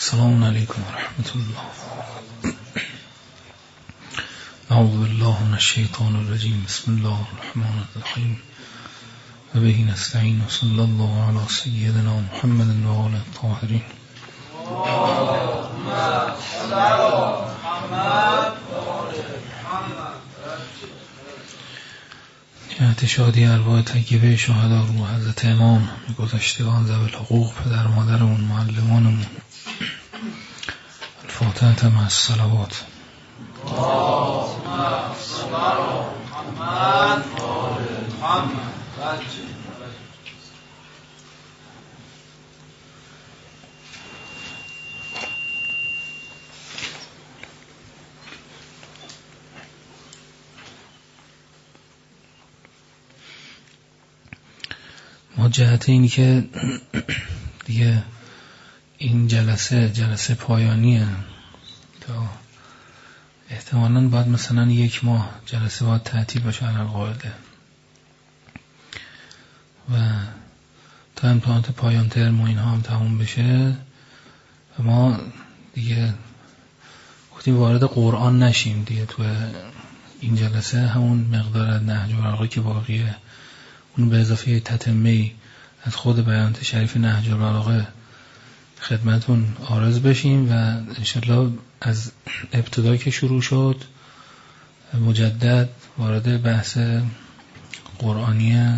السلام علیکم و رحمت الله. اعوذ بالله من الشیطان الرجیم. بسم الله الرحمن الرحیم و به نستعین و صلی الله علی سیدنا محمد و آله الطاهرین. جهت شادی ارواح طیبه شهدا روح حضرت امام گذشتگان ذوی الحقوق، پدر مادرمون، معلمانمون، الفاتحه مع الصلوات. ما جهت اینی که دیگه این جلسه پایانیه، تا احتمالاً باید مثلا 1 ماه جلسه باید تعطیل باشه علل قاعده و تا امتحانات پایان ترم و اینها هم تموم بشه و ما دیگه وقتی وارد قرآن نشیم دیگه تو این جلسه همون مقدار نهج البلاغه که باقیه اون به اضافه تتمه از خود بیانات شریف نهج البلاغه خدمتون عارض بشیم و انشالله از ابتدا که شروع شد مجدد وارد بحث قرآنی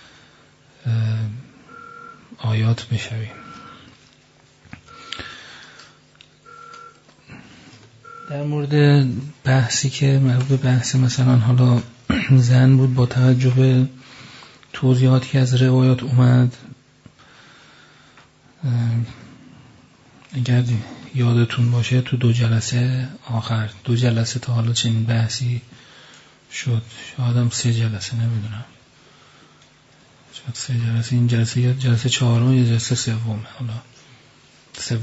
آیات بشویم. در مورد بحثی که مربوط به بحث مثلا حالا زن بود، با توجه به توضیحاتی که از روایات اومد، اگر یادتون باشه تو 2 جلسه آخر، 2 جلسه تا حالا چنین بحثی شد، شاید هم 3 جلسه، نمیدونم، شاید 3 جلسه، این جلسه یا جلسه 4م یا جلسه 3، حالا 3.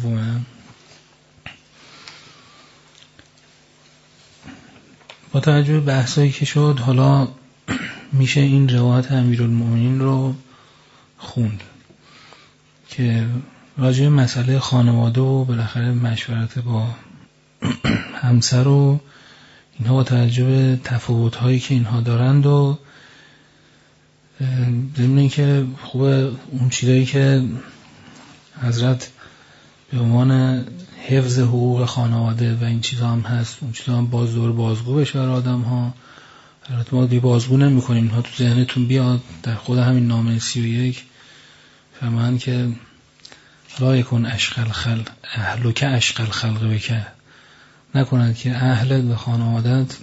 با توجه به بحثایی که شد حالا میشه این روایت امیرالمومنین رو خوند که راجع به مسئله خانواده و بالاخره مشورت با همسر و اینها با توجه به تفاوت‌هایی که اینها دارند و ضمن اینکه خوبه اون چیزایی که حضرت به عنوان حفظ حقوق خانواده و این چیزا هم هست، اون چیزا هم بازگو بشه برای آدم‌ها. البته ما دیگه بازگو نمی‌کنیم، اینها تو ذهنتون بیاد. در خود همین نامه 31 فرمان که لا یکن اشقل خلق اهلک اشقل خلق بک، نکنند که اهلت و خانوادت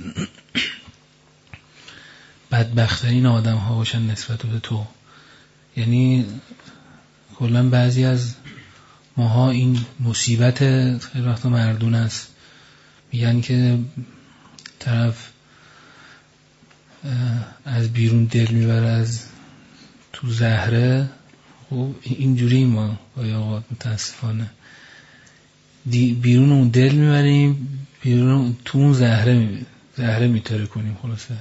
بدبخترین آدم ها باشن نسبت به تو. یعنی کلا بعضی از ماها این مصیبت خیلی وقتا مردون است، میگن که طرف از بیرون دل میبره از تو زهره. خب اینجوری ما با آقا متاسفانه بیرون اون دل میبریم، بیرون تو اون زهره میتره کنیم. خلاصه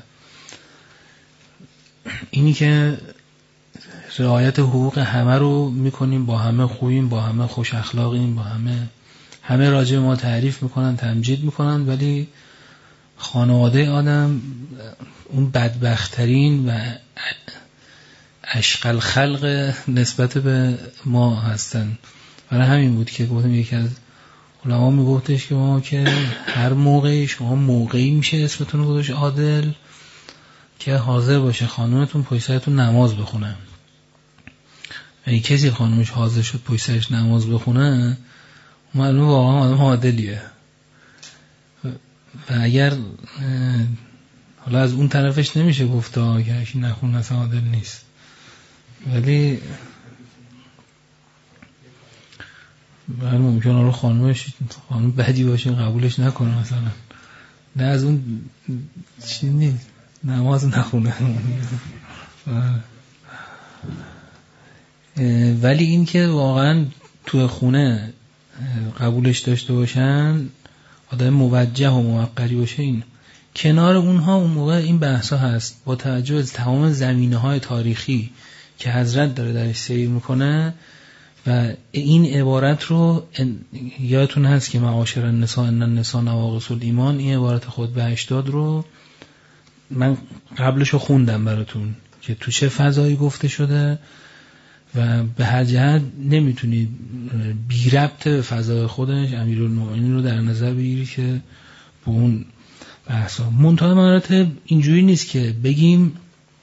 اینی که رعایت حقوق همه رو میکنیم، با همه خوبیم، با همه خوش اخلاقیم، با همه راجع ما تعریف میکنن، تمجید میکنن، ولی خانواده آدم اون بدبخترین و اشقل خلق نسبت به ما هستن. برای همین بود که گفتم یکی از علما میگفتش که ما که هر موقعی شما موقعی میشه اسمتون گذاشت عادل که حاضر باشه خانومتون پشت سرتون نماز بخونه. اگه کسی خانومش حاضر شد پشت سرش نماز بخونه، معلومه واقعا آدم عادلیه. و اگر حالا از اون طرفش نمیشه گفت اگه هرکی نخونه اصلا عادل نیست، ولی ممکنه رو خانومش خانوم بدی باشه قبولش نکنه، مثلا نه از اون چیز نیست، نماز نخونه. ولی این که واقعا تو خونه قبولش داشته باشن، آدم موجه و موقری باشه، این کنار اونها اون موقع این بحثا هست. با توجه به تمام زمینه‌های تاریخی که حضرت داره درش سیر میکنه، و این عبارت رو یادتون هست که معاشر النساء ان النساء نواقص الایمان، این عبارت خطبه 80 رو من قبلشو خوندم براتون که تو چه فضایی گفته شده و به هر جهت نمیتونید بی ربط به فضای خودش امیرالمومنین رو در نظر بگیری که به اون بحثا. منتها مراتب اینجوری نیست که بگیم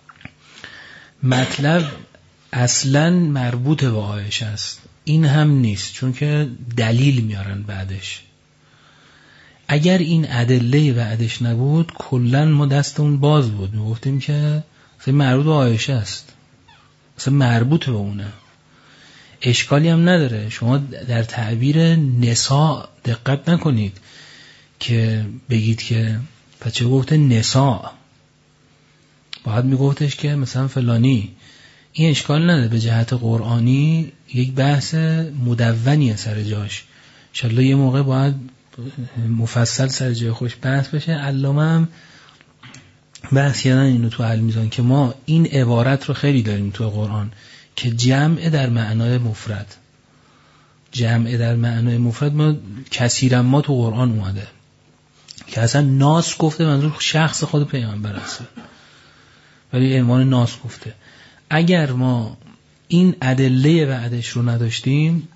مطلب اصلا مربوط به عایشه است، این هم نیست، چون که دلیل میارن بعدش. اگر این ادله بعدش نبود کلا ما دستمون باز بود، میگفتیم که اصلا مربوط به عایشه است، اصلا مربوط به اونه، اشکالی هم نداره. شما در تعبیر نساء دقت نکنید که بگید که پس چه گفته نساء، باید میگفتش که مثلا فلانی. این اشکال نداره، به جهت قرآنی یک بحث مدونیه سر جاش، انشالله یه موقع باید مفصل سر جای خوش بحث بشه. علامه هم بحث کردن اینو تو المیزان که ما این عبارت رو خیلی داریم تو قرآن که جمع در معنای مفرد، جمع در معنای مفرد ما کثیرا ما تو قرآن اومده که اصلا ناس گفته منظور شخص خود پیامبر است، ولی عنوان ناس گفته. اگر ما این ادله بعدش رو نداشتیم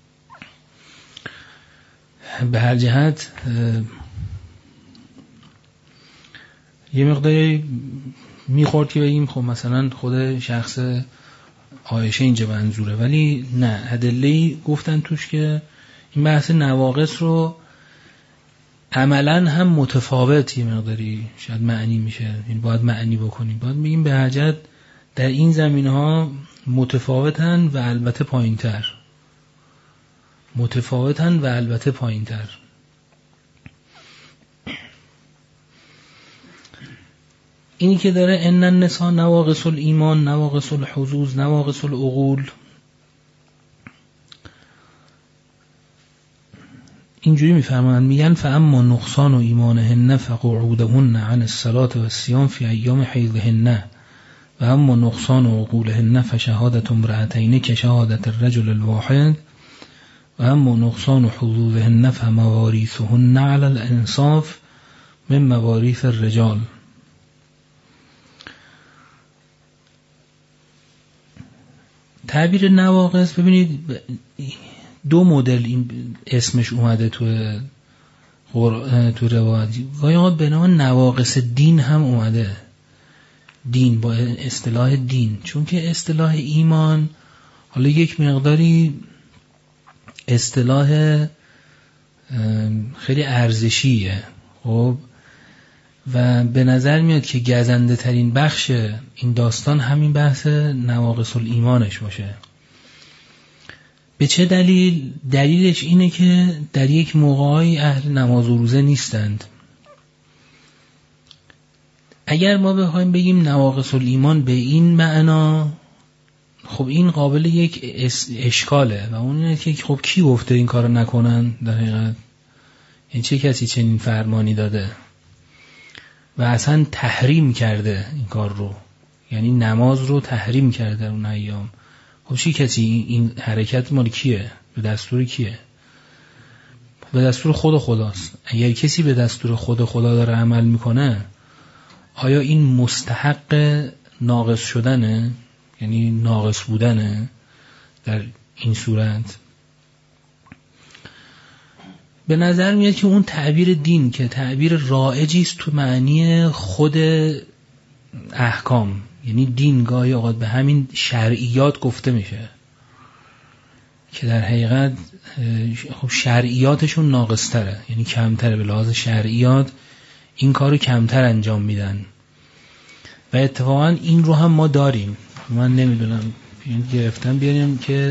به هر جهت یه مقداری میخورد که بگیم خب مثلا خود شخص عایشه اینجا منظوره، ولی نه، ادله‌ای گفتن توش که این بحث نواقص رو عملا هم متفاوت یه مقداری شاید معنی میشه، این باید معنی بکنیم، باید بگیم به هر جهت در این زمینه‌ها متفاوتن و البته پایین‌تر، متفاوتن و البته پایین‌تر. اینی که داره ان النساء نواقص الایمان، نواقص الحظوظ، نواقص العقول، اینجوری میفرمایند، میگن فاما نقصان و ایمانهن فقعودهن عن الصلاة و الصيام فی ایام حیضهن و اما نقصان و عقولهن فشهادت امرأتین که شهادت الرجل الواحد و اما نقصان و حظوظهن فمواریثهن علی الانصاف من مواریث الرجال. تعبیر نواقص ببینید دو مدل این اسمش اومده تو روایت، گاهی به نام نواقص دین هم اومده، دین با اصطلاح دین، چون که اصطلاح ایمان حالا یک مقداری اصطلاح خیلی ارزشیه، خب و به نظر میاد که گزنده ترین بخش این داستان همین بحث نواقص الایمانش باشه. به چه دلیل؟ دلیلش اینه که در یک موقعی اهل نماز و روزه نیستند. اگر ما بخوایم بگیم نواقص الایمان به این معنا، خب این قابل یک اشکاله و اون اینه که خب کی گفته این کارو نکنن؟ در حقیقت این چه کسی چنین فرمانی داده و اصلا تحریم کرده این کار رو، یعنی نماز رو تحریم کرده در اون ایام. خب چی کسی این حرکت مال کیه؟ به دستور کیه؟ به دستور خود خداست. اگر کسی به دستور خود خدا داره عمل میکنه، آیا این مستحق ناقص شدنه؟ یعنی ناقص بودنه در این صورت؟ به نظر میاد که اون تعبیر دین که تعبیر رائجی است تو معنی خود احکام، یعنی دین گاهی اوقات به همین شرعیات گفته میشه که در حقیقت خب شرعیاتشون ناقص تره، یعنی کمتره، به لحاظ شرعیات این کارو کمتر انجام میدن و اتفاقا این رو هم ما داریم. من نمیدونم گرفتم بیاریم که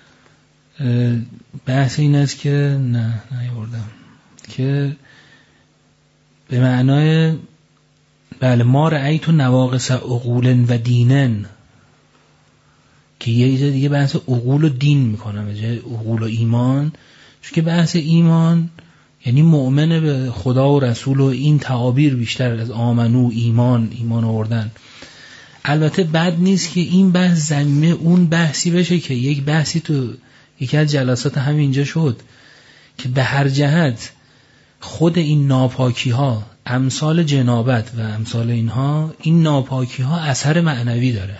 بحث این است که نه بردم که به معنای بله ما رأیت نواقص عقول و دینن، که یه جای دیگه بحث عقول و دین میکنم به جای عقول و ایمان، چون که بحث ایمان یعنی مؤمن به خدا و رسول و این تعابیر بیشتر از آمنو ایمان آوردن. البته بد نیست که این بحث زمینه اون بحثی بشه که یک بحثی تو یکی از جلسات همینجا شد که به هر جهت خود این ناپاکی ها، امثال جنابت و امثال اینها، این ناپاکی ها اثر معنوی داره.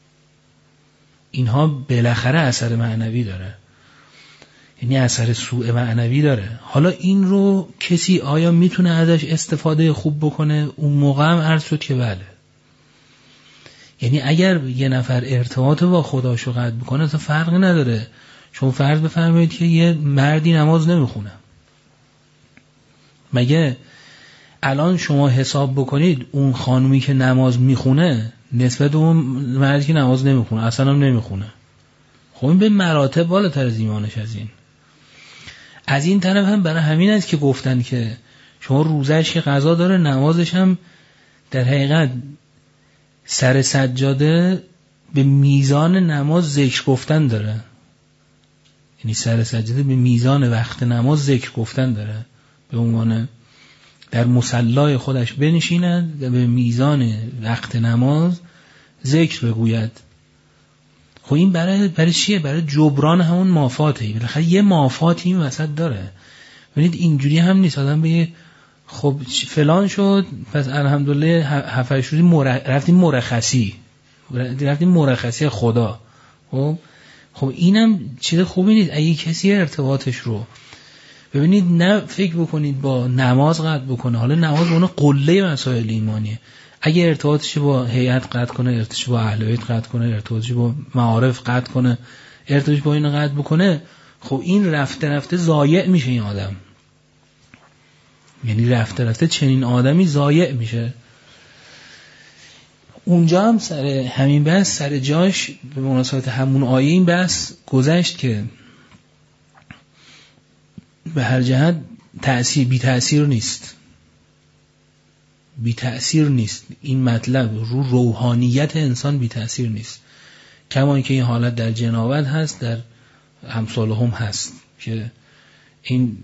اینها بالاخره اثر معنوی داره، یعنی اثر سوء معنوی داره. حالا این رو کسی آیا میتونه ازش استفاده خوب بکنه؟ اون موقع هم عرض شد که بله. یعنی اگر یه نفر ارتباط با خداشو قطع بکنه اصلا فرقی نداره. چون فرض بفرمایید که یه مردی نماز نمیخونه، مگه الان شما حساب بکنید اون خانومی که نماز میخونه نسبت به اون مردی که نماز نمیخونه اصلا هم نمیخونه؟ خب این به مراتب بالاتر از ایمانش. از این طرف هم برای همین است که گفتن که شما روزش که قضا داره، نمازش هم در حقیقت سر سجاده به میزان نماز ذکر گفتن داره. یعنی سر سجاده به میزان وقت نماز ذکر گفتن داره، به عنوان در مصلای خودش بنشیند و به میزان وقت نماز ذکر بگوید. خب این برای چیه؟ برای جبران همون مافاته. بالاخره یه مافاتی این وسط داره. ببینید اینجوری هم نیست آدم بگه خب فلان شد پس الحمدلله 7 روزی رفتیم مرخصی خدا. خب اینم چیز خوبی نیست. اگه کسی ارتباطش رو ببینید نه فکر بکنید با نماز قطع بکنه. حالا نماز اون قله مسائل ایمانیه. اگه ارتباطش با هیئت قطع کنه، ارتباطش با اهل بیت قطع کنه، ارتباطش با معارف قطع کنه، ارتباطش با این قطع بکنه، خب این رفته رفته ضایع میشه این آدم. یعنی رفته رفته چنین آدمی ضایع میشه. اونجا هم سر همین بحث سر جاش به مناسبت همون آیه این بحث گذشت که به هر جهت بی تأثیر نیست این مطلب رو روحانیت انسان بی تأثیر نیست. کما اینکه این حالت در جنابت هست، در امثال هم هست که این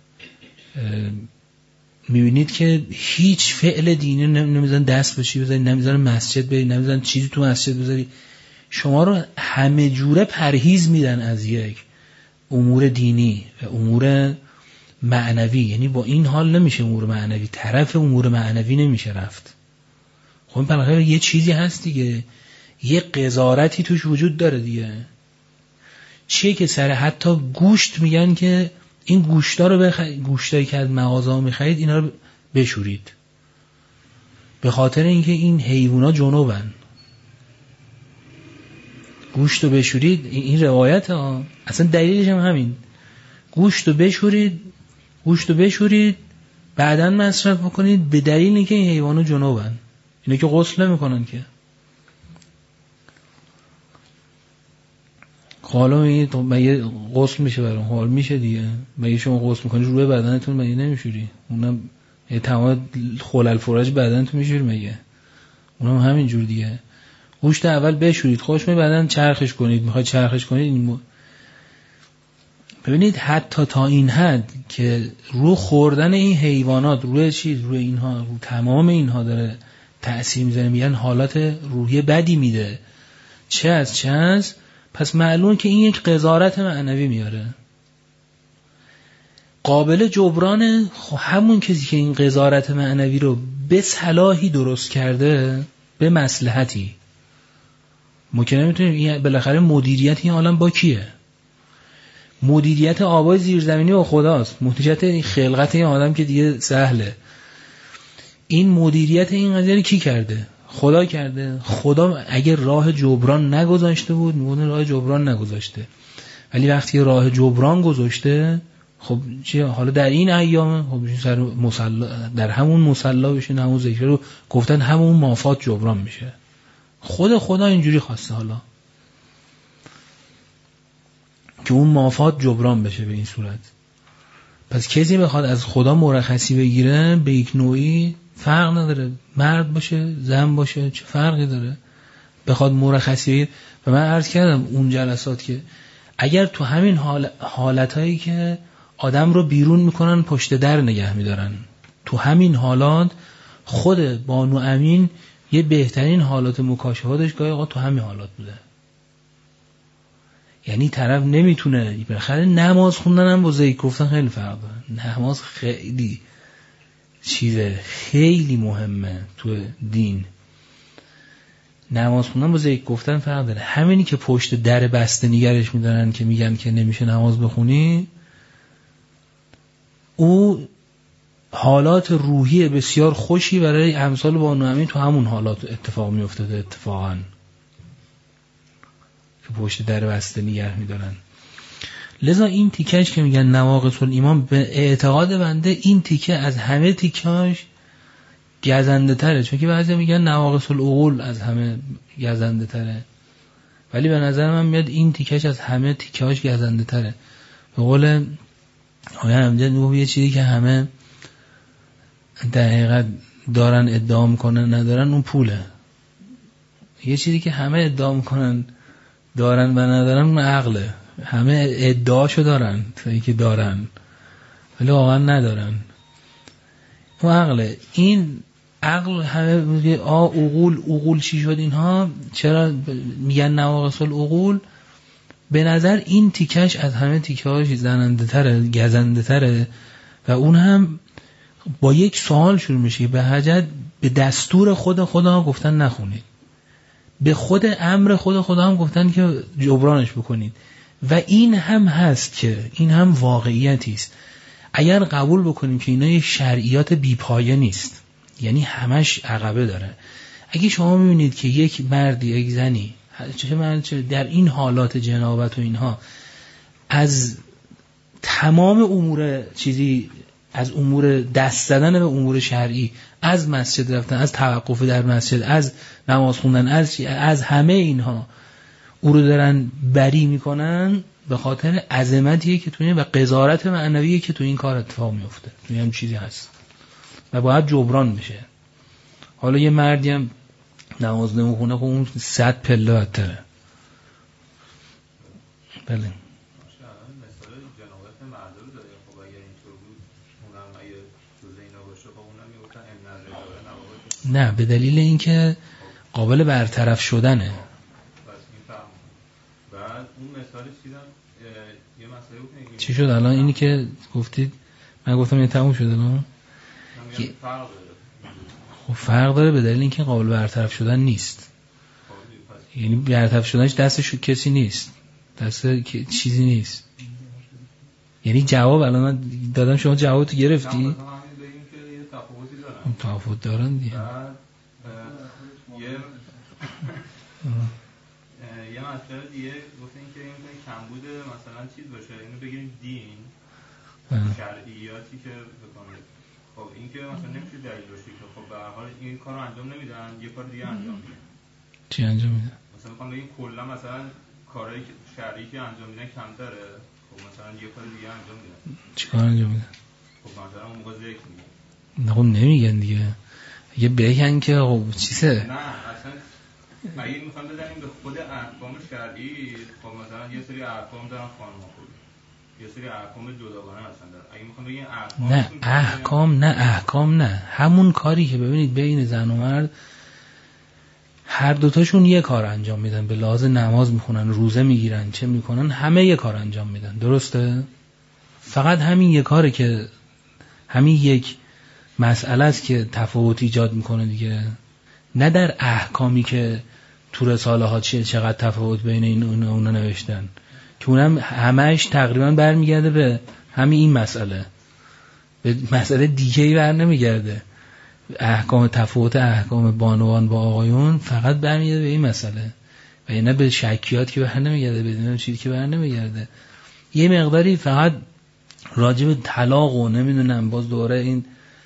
میبینید که هیچ فعل دینی نمیذارن دست بشی بذاری، نمیذارن مسجد بری، نمیذارن چیزی تو مسجد بذاری. شما رو همه جوره پرهیز میدن از یک امور دینی و امور معنوی. یعنی با این حال نمیشه امور معنوی، طرف امور معنوی نمیشه رفت. خب بالاخره یه چیزی هست دیگه، یه قضاوتی توش وجود داره دیگه. چیه که سر حتی گوشت میگن که این گوشتا رو گوشتایی که از مغازه ها میخرید اینا رو بشورید، به خاطر اینکه این حیوونا جنوبن. گوشت رو بشورید، این روایت ها اصلا دلیلش هم همین. گوشت رو بشورید بعداً مصرف بکنید، به دلیل اینکه این حیوانات جنوبن. اینا که غسل نمیکنن که. حالا میگید مگه غسل میشه برام؟ حال میشه دیگه. مگه شما غسل میکنید روی بدنتون مگه نمیشوری؟ اونم تمام خلل فرج بدنتون میشوری مگه؟ اونم همین جور دیگه. گوشت اول بشورید، خوش می بعدن چرخش کنید. میخواید چرخش کنید ببینید حتی تا این حد که رو خوردن این حیوانات روی اینها، رو تمام اینها داره تأثیر میذاره. میگن حالات روحی بدی میده، چه از پس معلوم که این یک قضاوت معنوی میاره. قابل جبران همون کسی که این قضاوت معنوی رو به صلاحی درست کرده، به مصلحتی. ما که نمیتونیم، بالاخره مدیریت این عالم با کیه؟ مدیریت آبای زیرزمینی با خداست. مدیریت این خلقت این آدم که دیگه سهله. این مدیریت این قضیه رو کی کرده؟ خدا کرده. خدا اگر راه جبران نگذاشته بود میگونه راه جبران نگذاشته، ولی وقتی راه جبران گذاشته، خب چه حالا در این ایام خب سر مصلا، در همون مصلا بشین، همون ذکر رو گفتن، همون مافات جبران میشه. خدا اینجوری خواسته حالا که اون مافات جبران بشه به این صورت. پس کسی بخواد از خدا مرخصی بگیره به یک نوعی فرق نداره، مرد باشه زن باشه چه فرقی داره بخواد مرخصی بگیره. و من عرض کردم اون جلسات که اگر تو همین حالتایی که آدم رو بیرون میکنن پشت در نگه میدارن، تو همین حالات خود بانو امین یه بهترین حالات مکاشفاتش گاهی تو همین حالات بوده. یعنی طرف نمیتونه بالاخره نماز خوندن هم با ذکر گفتن خیلی فرق داره. نماز خیلی چیزه خیلی مهمه تو دین. نماز خوندن با ذکر گفتن فرق داره. همینی که پشت در بسته نگرش میدارن که میگن که نمیشه نماز بخونی، او حالات روحی بسیار خوشی برای امثال بانو امین تو همون حالات اتفاق میافتاده اتفاقا که پشت در بسته نگه میدارن. لذا این تیکهش که میگن نواقص الایمان، به اعتقاد بنده این تیکه از همه تیکهاش گزنده تره، چون که بعضی میگن نواقص العقول از همه گزنده تره، ولی به نظر من میاد این تیکهش از همه تیکهاش گزنده تره. به قول آقای امجد یه چیزی که همه در حقیقت دارن ادعا میکنن ندارن اون پوله. یه چیزی که همه ادعا میکنن دارن و ندارن اون عقله. همه ادعاشو دارن تا اینکه دارن ولی واقعا ندارن، اون عقله. این عقل همه میگه عقول چی شد اینها، چرا میگن نواقص العقول؟ به نظر این تیکش از همه تیکهاش زننده تره، گزنده تره، و اون هم با یک سوال شروع میشه. به حجت به دستور خدا گفتن نخونید، به خود امر خدا هم گفتن که جبرانش بکنید، و این هم هست که این هم واقعیتی است. اگر قبول بکنیم که اینا یه شرعیات بیپایه نیست، یعنی همش عقبه داره. اگه شما میبینید که یک مردی یک زنی چه در این حالات جنابت و اینها از تمام امور چیزی، از امور دست زدن به امور شرعی، از مسجد رفتن، از توقف در مسجد، از نماز خوندن، از همه اینها او رو دارن بری میکنن، به خاطر عظمتیه که تو این و قضاوت معنویه که تو این کار اتفاق میفته. تو هم چیزی هست و باید جبران بشه. حالا یه مردی هم نماز نمیخونه، خب اون 100 پله بدتره. بله نه، به دلیل اینکه قابل برطرف شدنه. بعد اون مثالش دیدم یه مسئله بود. چی شد الان اینی که گفتید؟ من گفتم یه تموم شد الان. خب فرق داره به دلیل اینکه قابل برطرف شدن نیست. یعنی برطرف شدنش دستش کسی نیست، دست چیزی نیست. یعنی جواب الان من دادم، شما جوابتو گرفتی؟ تفاوت دارن دیگه. یه مسئله دیگه گفتین که این کمبود مثلا چیز باشه، اینو بگیریم دین شرعیاتی که بکنید. خب این که مثلا نمیشه دلیل باشه که خب به هر حال این کارو انجام نمیدن، یه کار دیگه انجام میدن. چی انجام میدن؟ مثلا میخوام بگیم کلا مثلا کارهایی که شرعی که انجام میدن کمتره، خب مثلا یه کار دیگه انجام میدن. چی کار انجام میدن؟ خب مثلا اون موقع ذکر میگن. نه خب نمیگن دیگه. یه بگن که خب چیزه. نه اصلا اگه میخوام بزنیم به خود احکام شرعی، خب مثلا یه سری احکام دارن خانواده، یه سری احکام جداگانه مثلا دارن. اگه میخوام بگیم احکام، نه احکام نه، همون کاری که ببینید بین زن و مرد هر دوتاشون یه کار انجام میدن، به لحاظ نماز میخونن، روزه میگیرن، چه میکنن، همه یه کار انجام میدن، درسته؟ فقط همین یه کاره که همین یک مسئله است که تفاوت ایجاد میکنه دیگه، نه در احکامی که تو رساله ها چقدر تفاوت بین این اونا نوشتن که اونم همش تقریبا برمیگرده به همین این مسئله، به مسئله دیگه‌ای بر نمیگرده. احکام تفاوت احکام بانوان با آقایون فقط برمیگرده به این مسئله و نه به شکیات که بر نمیگرده، بدون چیزی که بر نمیگرده. یه مقداری فقط راجع به طلاق و نمیدونم باز دوره این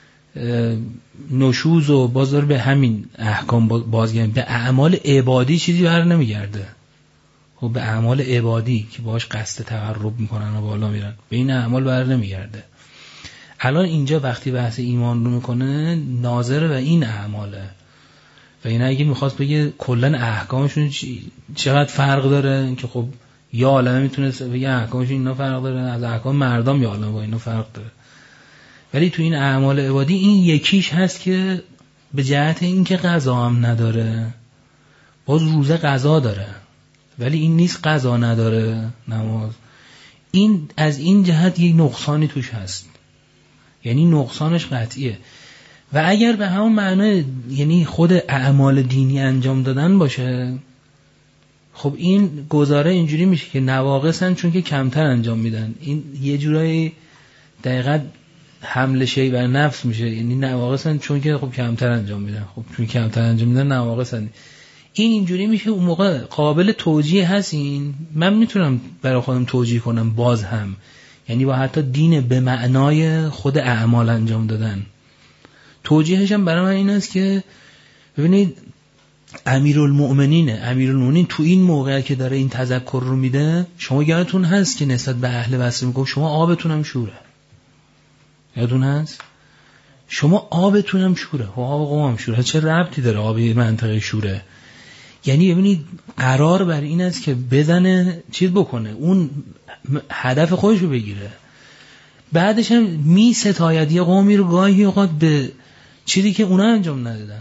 نشوز و باز داره به همین احکام بازگرد، به اعمال عبادی چیزی بر نمیگرده. خب به اعمال عبادی که باهاش قصد تقرب میکنن و بالا میرن، به این اعمال بر نمیگرده. الان اینجا وقتی بحث ایمان رو میکنه ناظر به این اعماله و این اگه میخواست بگه کلن احکامشون چقدر فرق داره، که خب یا عالمه میتونه بگه احکامشون اینا فرق داره، از احکام مردم یا عالمه با اینا فرق داره. ولی تو این اعمال عبادی این یکیش هست که به جهت این که قضا هم نداره، باز روزه قضا داره، ولی این نیست قضا نداره نماز. این از این جهت یک نقصانی توش هست، یعنی نقصانش قطعیه. و اگر به همون معنی یعنی خود اعمال دینی انجام دادن باشه، خب این گزاره اینجوری میشه که نواقصن چون که کمتر انجام میدن. این یه جورایی دقیقاً حمل شی بر نفس میشه، یعنی نواقصن چون که خب کمتر انجام میدن، خب چون کمتر انجام میدن نواقصن. این اینجوری میشه اون موقع قابل توجیه هست. این من میتونم برای خودم توجیه کنم باز هم، یعنی با حتی دین به معنای خود اعمال انجام دادن. توجیهش هم برای من این است که ببینید امیرالمؤمنین تو این موقع که داره این تذکر رو میده، شما یادتون هست که نسبت به اهل بصره میگه شما آبتون هم شوره. یادتون هست؟ شما آبتون هم شوره. آب قوم هم شوره. چه ربطی داره آب منطقه شوره؟ یعنی ببینید قرار بر این است که بزنه چیز بکنه، اون هدف خودش رو بگیره. بعدش هم می ستاید یه قومی رو گاهی اوقات به چیزی که اونا انجام ندادن.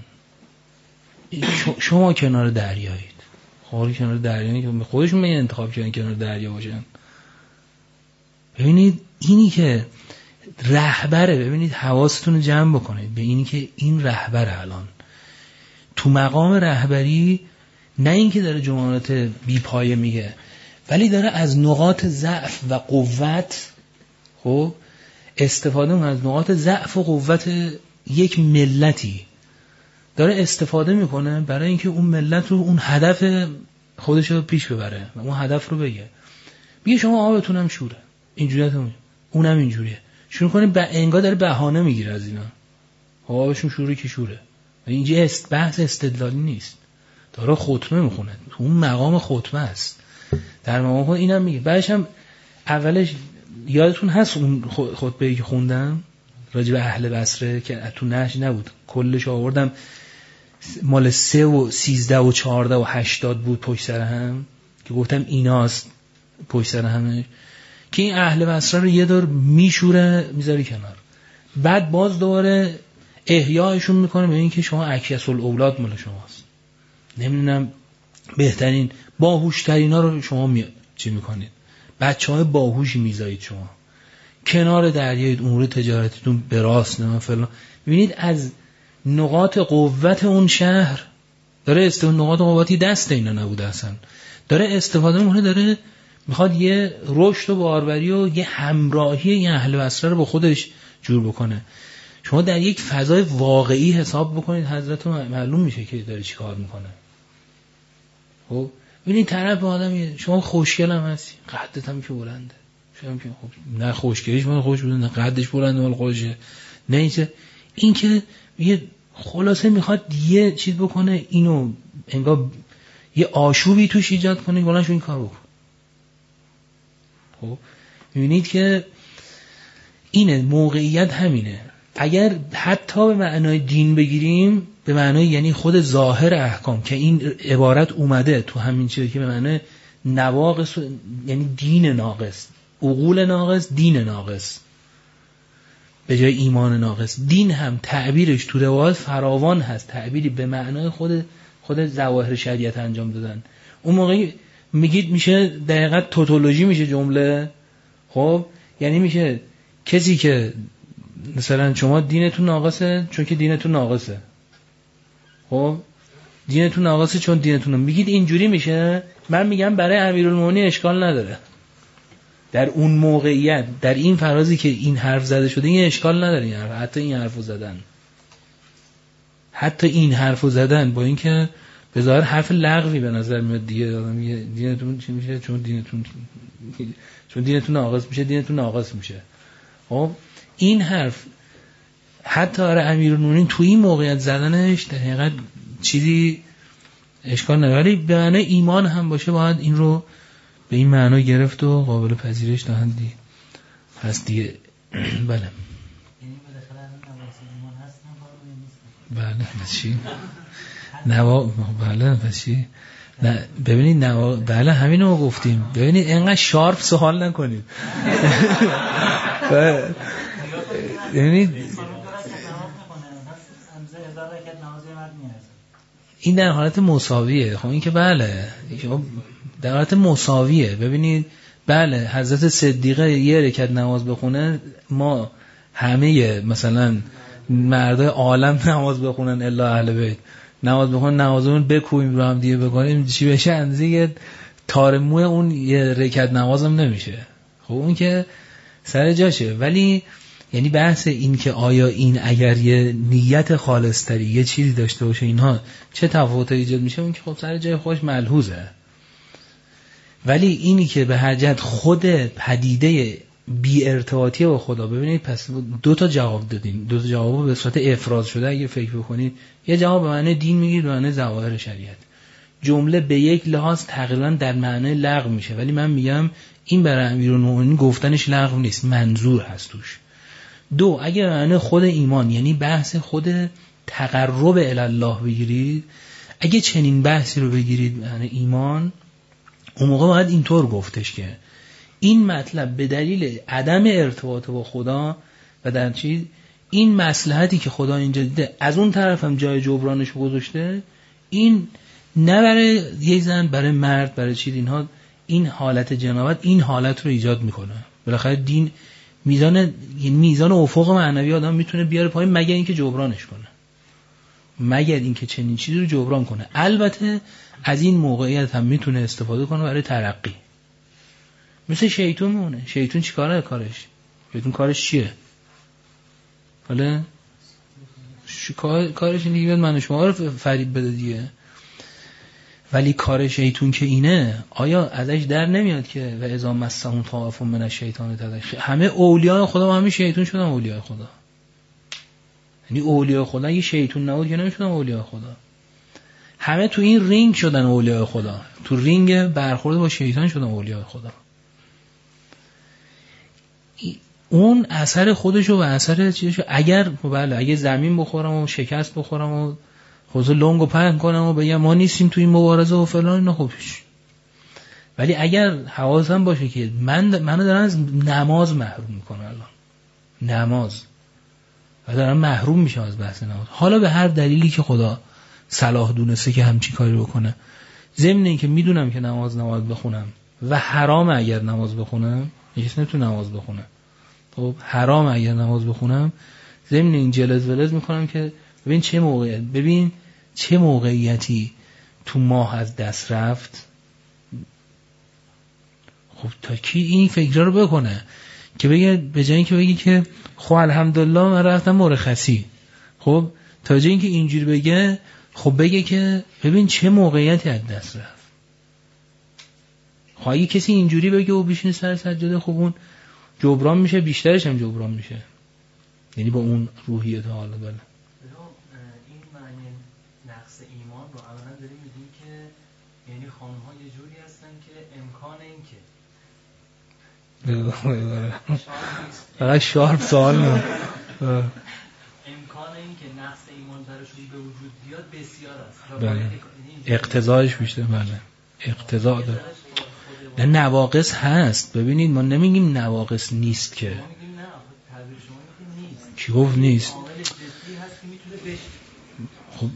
شما کنار دریایید، خواهی کنار دریایی که خودشون میگن انتخاب کردن کنار دریا باشن. ببینید اینی که رهبره، ببینید حواستون رو جمع بکنید به اینی که این رهبره. الان تو مقام رهبری نه اینکه داره جملات بی پایه میگه، ولی داره از نقاط ضعف و قوت، خب استفاده از نقاط ضعف و قوت یک ملتی داره استفاده میکنه برای اینکه اون ملت رو اون هدف خودش رو پیش ببره و اون هدف رو بگه. میگه شما آبتون هم شوره، اینجوریه، اونم اینجوریه. شروع کنه انگار داره بهانه میگیره از اینا. آبشون شوره که شوره. اینجا بحث استدلالی نیست، داره خطبه میخونه، اون مقام خطبه است. در مقام اینم میگه. بعدش هم اولش یادتون هست اون خطبه‌ای که خوندم راجع به اهل بصره که تو نهج نبود، کلش آوردم مال 3 و 13 و 14 و 80 بود پشت سر هم، که گفتم ایناست پشت سر همه، که این اهل بصره رو یه دور میشوره میذاری کنار، بعد باز دوباره احیایشون میکنه به این که شما اکیس الاولاد مال شماست، نمیدونم بهترین باهوشترین ها رو شما چی میکنید، بچه‌های باهوشی میذارید شما کنار دریای امور تجارتیتون به راست نه فلان. ببینید از نقاط قوت اون شهر داره نقاط قوتی دست اینا نبوده اصلا، داره استفاده میکنه، داره میخواد یه رشد و باروری و یه همراهی یه اهل بصره رو با خودش جور بکنه. شما در یک فضای واقعی حساب بکنید حضرت معلوم میشه که داره چی کار میکنه. خب ببینید طرف آدمی شما خوشگل هم هستی، قدت هم که بلنده، شما که خب نه خوشگلیش من خوش بوده، نه قدش بلنده مال خودشه، نه این که یه خلاصه میخواد یه چیز بکنه، اینو انگار یه آشوبی توش ایجاد کنه، گلنشو این کار بکن. خب میبینید که اینه موقعیت همینه. اگر حتی به معنای دین بگیریم، به معنای یعنی خود ظاهر احکام که این عبارت اومده تو همین چیزی که به معنای نواقص، یعنی دین ناقص، عقول ناقص، دین ناقص به جای ایمان ناقص. دین هم تعبیرش تو روایات فراوان هست، تعبیری به معنای خود ظواهر شریعت انجام دادن. اون موقعی میگید میشه دقیقاً توتولوژی میشه جمله. خب یعنی میشه کسی که مثلا شما دینتون ناقصه چون که دینتون ناقصه، خب دینتون ناقصه چون دینتون میگید اینجوری میشه. من میگم برای امیرالمومنین اشکال نداره در اون موقعیت، در این فرازی که این حرف زده شده این اشکال نداره، این حرف، حتی این حرفو زدن با اینکه به ظاهر حرف لغوی به نظر میاد دیگه، آدم میگه دینتون چی میشه چون دینتون ناقص میشه، دینتون ناقص میشه. خب این حرف حتی برای امیرالمومنین توی این موقعیت زدنش در حقیقت چیزی اشکال نداره، ولی به معنای ایمان هم باشه باید این رو به این معنا گرفت و قابل پذیرش تا حدی هست دیگه. بله بله چی بله چی نه ببینید بله همینو گفتیم. ببینید اینقدر شارپ سوال نکنید. ببینید این در حالت مساویه. خب این که بله در حالت مساویه. ببینید بله حضرت صدیقه یه رکعت نماز بخونه، ما همه مثلا مردای عالم نماز بخونن الا اهل بیت نماز بخونن، نمازمون بکوبیم رو هم دیگه بکنیم چی بشه، اندازه تار موی اون یه رکعت نمازم نمیشه. خب اون که سر جاشه. ولی یعنی بحث این که آیا این اگر یه نیت خالص‌تری یه چیزی داشته باشه اینها چه تفاوتی ایجاد میشه، اون که خب سر جای خودش ملحوظه. ولی اینی که به هر جهت خود پدیده بی ارتباطی با خدا، ببینید پس دو تا جواب دادین، دو تا جواب به صورت افراد شده اگه فکر بکنید، یه جواب به معنی دین میگید، به معنی ظواهر شریعت. جمله به یک لحاظ تقریبا در معنی لغو میشه، ولی من میگم این برای امیرالمومنین گفتنش لغو نیست، منظور هست توش. دو، اگه معنی خود ایمان یعنی بحث خود تقرب الی الله بگیرید، اگه چنین بحثی رو بگیرید معنی ایمان، اون موقع باید اینطور گفتش که این مطلب به دلیل عدم ارتباط با خدا و در چیز این مصلحتی که خدا اینجا دیده از اون طرف هم جای جبرانش گذاشته، این نه برای یک زن، برای مرد، برای چیز اینها این حالت جنابت این حالت رو ایجاد میکنه. بالاخره دین میزان افق معنوی آدم میتونه بیاره پایین مگر اینکه جبرانش کنه، مگر اینکه چنین چیزی رو جبران کنه. البته از این موقعیت هم میتونه استفاده کنه برای ترقی. مثل شیطون مونه. شیطون چیکاره کارش؟ شیطون کارش چیه؟ حالا کارش اینه که بیاد من و شما رو فریب بده دیگه. ولی کار شیطون که اینه، آیا ازش در نمیاد که و اذا مسهم طائف من الشیطان تذکر، همه اولیاء خدا و همه شیطون شدن اولیاء خدا. یعنی اولیاء خدا اگه شیطون نبود که نمیشدن اولیاء خدا. همه تو این رینگ شدن اولیاء خدا، تو رینگ برخورد با شیطان شدن اولیاء خدا. اون اثر خودشو و اثر چیزشو اگر بله اگه زمین بخورم و شکست بخورم و خود لنگو پهن کنم و بگم ما نیستیم تو این مبارزه و فلان، نه خوبش. ولی اگر حواسم باشه که منو دارن از نماز محروم میکنه، الان نماز و دارن محروم میشه از بحث نماز، حالا به هر دلیلی که خدا صلاح دونسته که همچی کاری بکنه، ضمن این که میدونم که نماز بخونم و حرامه اگر نماز بخونم، کسی نمیتونه نماز بخونه، خب حرامه اگر نماز بخونم، ضمن این جلز ولز میکنم که ببین چه موقعیتی تو ماه از دست رفت. خب تا کی این فکر رو بکنه که بگه به جای اینکه بگی که خب الحمدلله من رفتم مرخصی، خب تا جای اینکه اینجوری بگه، خب بگه که ببین چه موقعیتی از دست رفت. خب اگه کسی اینجوری بگه و بشینه سر سجاده، خب اون جبران میشه، بیشترش هم جبران میشه، یعنی با اون روحیت حالا. بله این معنی نقص ایمان رو اولا داریم میگیم که یعنی خانم‌ها یه جوری هستن که امکان این که فقط شارپ سوال نه امکان این که نقص ایمان درشون به وجود بیاد بسیار است. بله اقتضایش بیشتر. بله اقتضا داره. نه نواقص هست. ببینید ما نمیگیم نواقص نیست که، کی گفت نیست؟ خب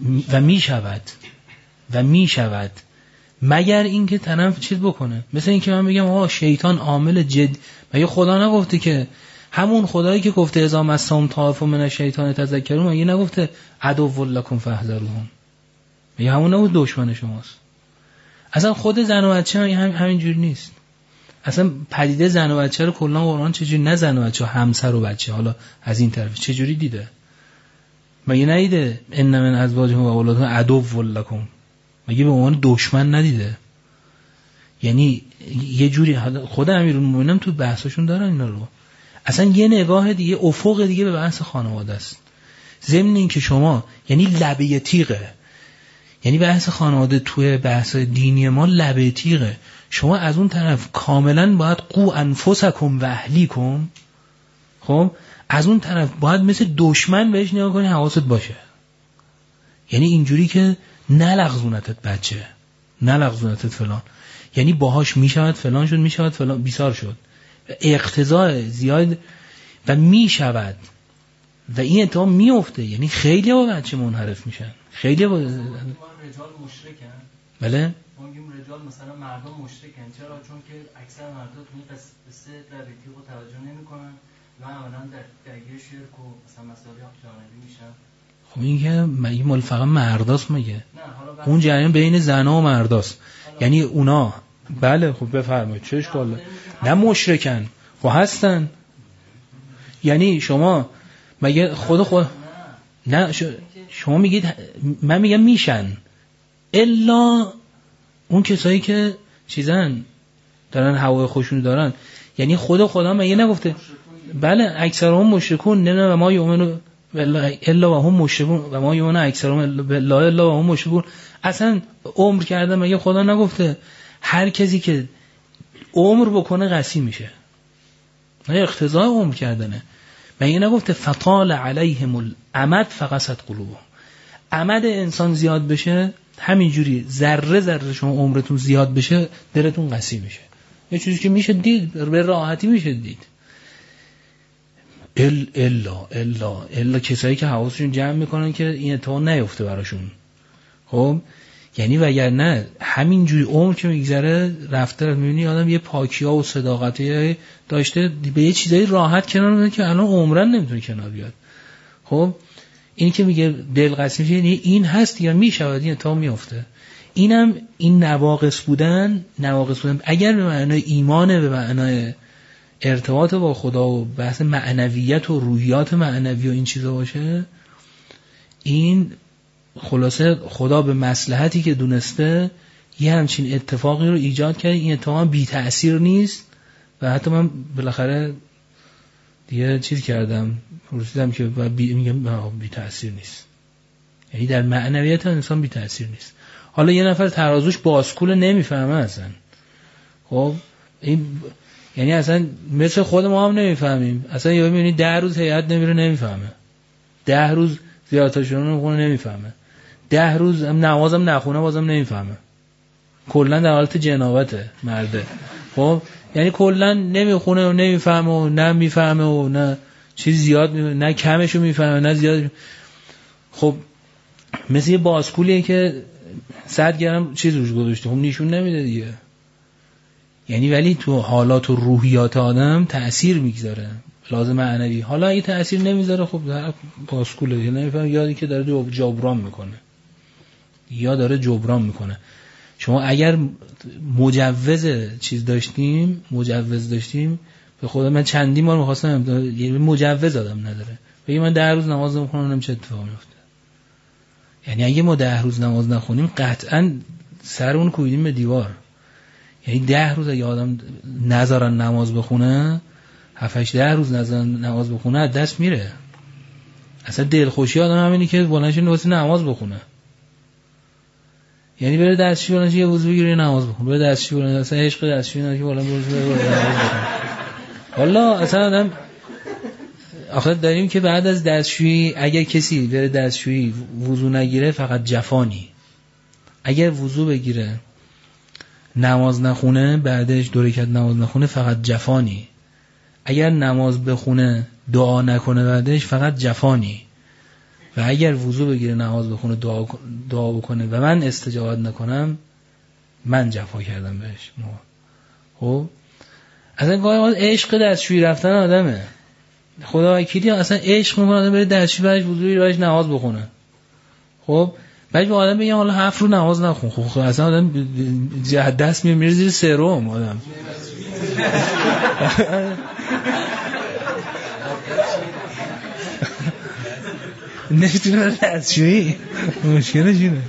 و می شود مگر اینکه طرف چیز بکنه. مثل اینکه من بگم شیطان عامل مگه خدا نگفته که همون خدایی که گفته اذا مسهم طائف من الشیطان تذکرون، مگه نگفته عدو لکم فاحذروهم؟ مگه همون نبود دشمن شماست؟ اصلا خود زن و بچه همین جوری نیست. اصلا پدیده زن و بچه رو کلا قرآن چجوری، نه زن و بچه، همسر و بچه، حالا از این طرف چجوری دیده؟ مگه ندیده ان من ازواجهم و اولادهم عدو لکم؟ مگه به عنوان دشمن ندیده؟ یعنی یه جوری خود امیرالمومنین تو بحثشون دارن اینا رو. اصلا یه نگاه دیگه، افق دیگه به بحث خانواده است. ضمن این که شما یعنی لبه تیغه، یعنی بحث خانواده توی بحث دینی ما لبه تیغه. شما از اون طرف کاملا باید قو انفسکم و اهلیکم، خب از اون طرف باید مثل دشمن بهش نگاه کنی، حواست باشه. یعنی اینجوری که نلغزونتت بچه، نلغزونتت فلان، یعنی باهاش میشود فلان شد، میشود فلان بیسار شد، اقتضاء زیاد و میشود و این اتفاق میفته. یعنی خیلی با بچه منحرف میشن، خیلی با رجال مشرکن. بله ما میگیم رجال مثلا مردم مشرکن. چرا؟ چون که اکثر مردم تو این قصه در رتیق رو توجه نمی‌کنن و عملاً درگیر شرک و مثلا مسائل جانبی میشن. خب این که این مال فقط مرداست مگه؟ اون جریان بین زنا و مرداست. یعنی اونا بله خب بفرمایید چه اشکاله؟ نه مشرکن خب هستن. یعنی شما مگه خود نه شما میگید من میگم میشن الا اون کسایی که چیزن دارن هوای خوشونی دارن. یعنی خدا مگه نگفته بله اکثرهم مشرکون نه و ما یؤمنون الا و هم مشرکون و ما یؤمنون اکثرهم لا الا و هم مشرکون. اصلا عمر کردن مگه خدا نگفته هر کسی که عمر بکنه قسی میشه؟ نه اقتضای عمر کردنه. مگه نگفته فطال علیهم الامد فقست قلوبهم؟ امد انسان زیاد بشه همینجوری ذره ذره شما عمرتون زیاد بشه دلتون قسی میشه. یه چیزی که میشه دید به راحتی میشه دید. الا کسایی که حواسشون جمع میکنن که این اتفاق نیفته براشون. خب یعنی وگرنه همینجوری عمر که میگذره رفته میبینی آدم یه پاکی‌ها و صداقتی داشته به یه چیزایی راحت کنار میاد که الان عمرن نمیتونه کنار بیاد. خب این که میگه دل قسی میشه یعنی این هست یا میشود این اتفاق میفته. اینم این نواقص بودن اگر به معنای ایمانه به معنای ارتباط با خدا و بحث معنویت و روحیات معنوی و این چیزا باشه این خلاصه خدا به مصلحتی که دونسته یه همچین اتفاقی رو ایجاد کرده. این اتفاق بی تأثیر نیست و حتی من بالاخره دیگه چیز کردم پرسیدم که میگم بی تأثیر نیست. یعنی در معنویت انسان بی تأثیر نیست. حالا یه نفر ترازوش باسکول نمیفهمه اصلا. خب این یعنی اصلا مثل خود ما هم نمیفهمیم. اصلا یا میبینی 10 روز هیئت نمیره نمیفهمه. 10 روز زیارتشون رو نمیفهمه. 10 روز نمازم نخونه بازم نمیفهمه. کلا در حالت جنابته مرده. خب یعنی کلا نمیخونه و نمیفهمه و نه میفهمه و نه چیز زیاد نه کمشو میفهمه نه زیاد. خب مثل یه باسکولیه که 100 گرم چیز روش گذاشته خب نشون نمیده دیگه. یعنی ولی تو حالات و روحیات آدم تأثیر میگذاره لازم معنوی. حالا اگه تأثیر نمیذاره خب باسکوله دیگه نمیفهمه یادی که داره جبران میکنه یا داره جبران میکنه. شما اگر مجوز داشتیم به خدا من چندین بار می‌خواستم یعنی مجوز آدم نداره بگه من 10 روز نماز نمیخونم چه اتفاقی میفته. یعنی اگه ما 10 روز نماز نخونیم قطعاً سرمون کوبیدیم به دیوار. یعنی 10 روز اگه آدم نذارن نماز بخونه 7-8-10 روز نذارن نماز بخونه از دست میره. اصلا دلخوشی آدم همینی که بلندش واسه نماز بخونه. یعنی بره دستشویی بلندش یه وضو بگیره نماز بخونه. بره دستشویی بلندش اصلا عشق دستشویی نه که بلند وضو بگیره نماز بخونه. والا اصلا آدم آخه داریم که بعد از دستشویی اگر کسی بره دستشویی وضو نگیره فقط جفانی. اگر وضو بگیره نماز نخونه بعدش 2 رکعت نماز نخونه فقط جفانی. اگر نماز بخونه دعا نکنه بعدش فقط جفانی. و اگر وضو بگیره نماز بخونه دعا بکنه و من استجابت نکنم من جفا کردم بهش. خب اصلا گاهی عشق دستشویی رفتن آدمه. خدا وکیلی اصلا عشق میکنه آدم بره دستشویی بعدش وضو بگیره بعدش نماز بخونه. خب بعد به آدم بگم حالا 7 روز نماز نخون. خب اصلا آدم دست میره زیر سرم آدم. نمیتونه دستشویی مشکلش اینه.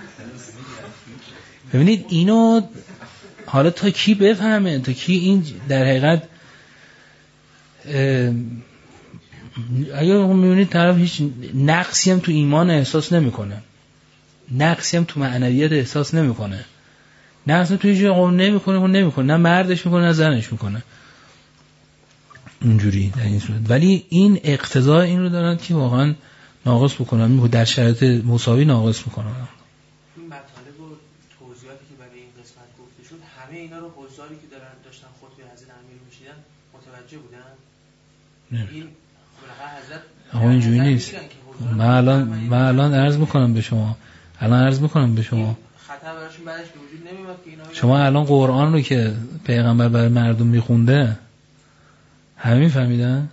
ببینید اینو حالا تا کی بفهمه تا کی این در حقیقت اگر میبینید طرف هیچ نقصی هم تو ایمان احساس نمیکنه نقصی هم تو معنویت احساس نمیکنه نه اصلا توی جای قوم نمیکنه نه مردش میکنه نه زنش میکنه اونجوری در این صورت. ولی این اقتضا این رو دارن که واقعا ناقص بکنن در شرایط مساوی ناقص بکنن. این مطالب و توضیحاتی که برای این قسمت گفته شد همه اینا رو حضاری که داشتن خطبه حضرت امیر میشیدن متوجه بودن؟ نه. این حضرت آقا اینجوری نیست. من الان عرض میکنم به شما خطر براش همچین بعدش به وجود نمیاد که اینا شما الان قرآن رو که پیغمبر برای مردم میخونده همه میفهمیدن؟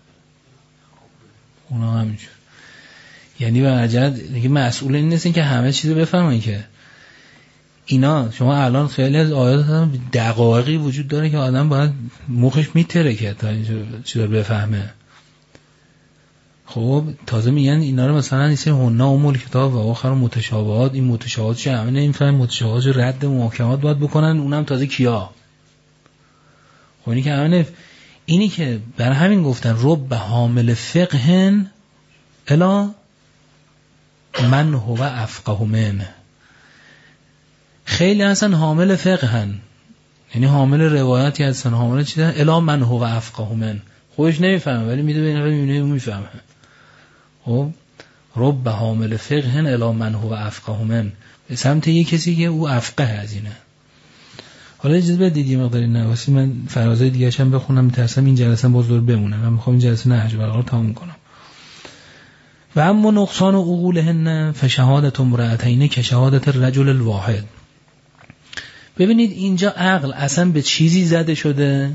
اونا همینجور. یعنی به عجد دیگه مسئول این نیستین که همه چیزو بفهمن که اینا. شما الان خیلی از آیات هم دقایقی وجود داره که آدم باید مخش میترکه تا اینجا چیزا رو بفهمه. خب تازه میگن اینا رو مثلا ایسه هننا امول کتاب و آخر متشابهات، این متشابهات چه همه نمیفهمن، متشابهات رد محکمات باید بکنن، اونم تازه کیا. خب اینی که همه اینی که بر همین گفتن رب حامل فقهن الا من هو افقه من. خیلی هستن حامل فقهن، یعنی حامل روایتی هستن، حامل چیزن الا من هو افقه من. خودش نمیفهمه ولی میده به این نفر میفهمه. خب رب حامل فقهن الا من هو افقه من، به سمت یک کسی که او افقه از اینه. حالا اجازه بدید یه مقداری نواسی من فرازای دیگه هم بخونم، میترسم این جلسه باز دور بمونه. من میخوام این جلسه نهج البلاغه رو تموم کنم. و اما نقصان عقولهن فشهادت امرأتین که شهادت الرجل الواحد. ببینید اینجا عقل اصلا به چیزی زده شده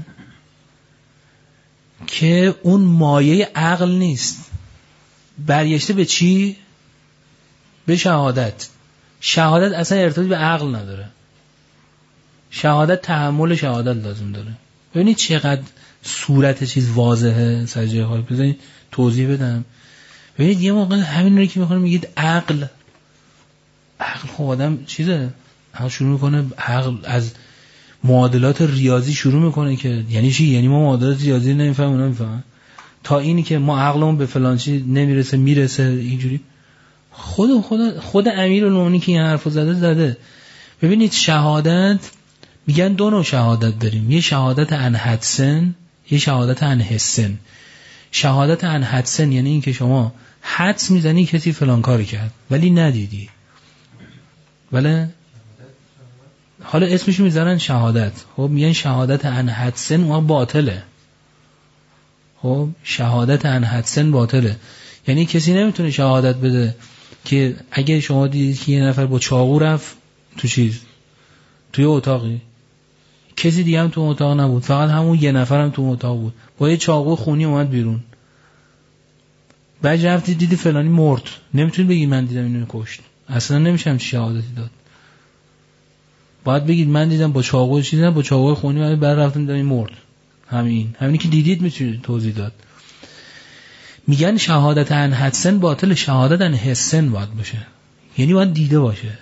که اون مایه عقل نیست. برگشته به چی؟ به شهادت. شهادت اصلا ارتباطی به عقل نداره. شهادت تحمل شهادت لازم داره. ببینید چقدر صورت چیز واضحه. سجه حال بزنید توضیح بدم. ببینید یه موقع همین رو که میخونم میگید عقل خب آدم چیزه، عقل شروع میکنه، عقل از معادلات ریاضی شروع میکنه که یعنی چی؟ یعنی ما معادلات ریاضی نمیفهمیم، اونا میفهمن. تا اینی که ما عقلمون به فلان چیز نمیرسه میرسه اینجوری. خود امیرالمومنین که این حرفو زده. ببینید شهادت میگن دو نوع شهادت داریم، یه شهادت عن حدسن، یه شهادت عن حسن. شهادت عن حدسن یعنی این که شما حدس میزنی کسی فلان کاری کرد ولی ندیدی، بله حالا اسمش میذارن شهادت. خب میگن شهادت عن حدسن اون باطله. خب شهادت عن حدسن باطله، یعنی کسی نمیتونه شهادت بده که اگه شما دیدید که یه نفر با چاقو رفت تو چیز توی اتاقی، کسی دیگه هم تو اتاق نبود، فقط همون یه نفر هم تو اتاق بود، با یه چاقو خونی اومد بیرون، بعد رفتی دیدی فلانی مرد، نمیتونید بگید من دیدم اینو کشت، اصلا نمیشم چی شهادتی داد. باید بگید من دیدم با چاقو چیزی، با چاقو خونی، بعد رفتم دیدم این مرد. همینی که دیدید میتونید توضیح داد. میگن شهادت عن حدسن باطل، شهادت عن حسن باید باشه، یعنی باید دیده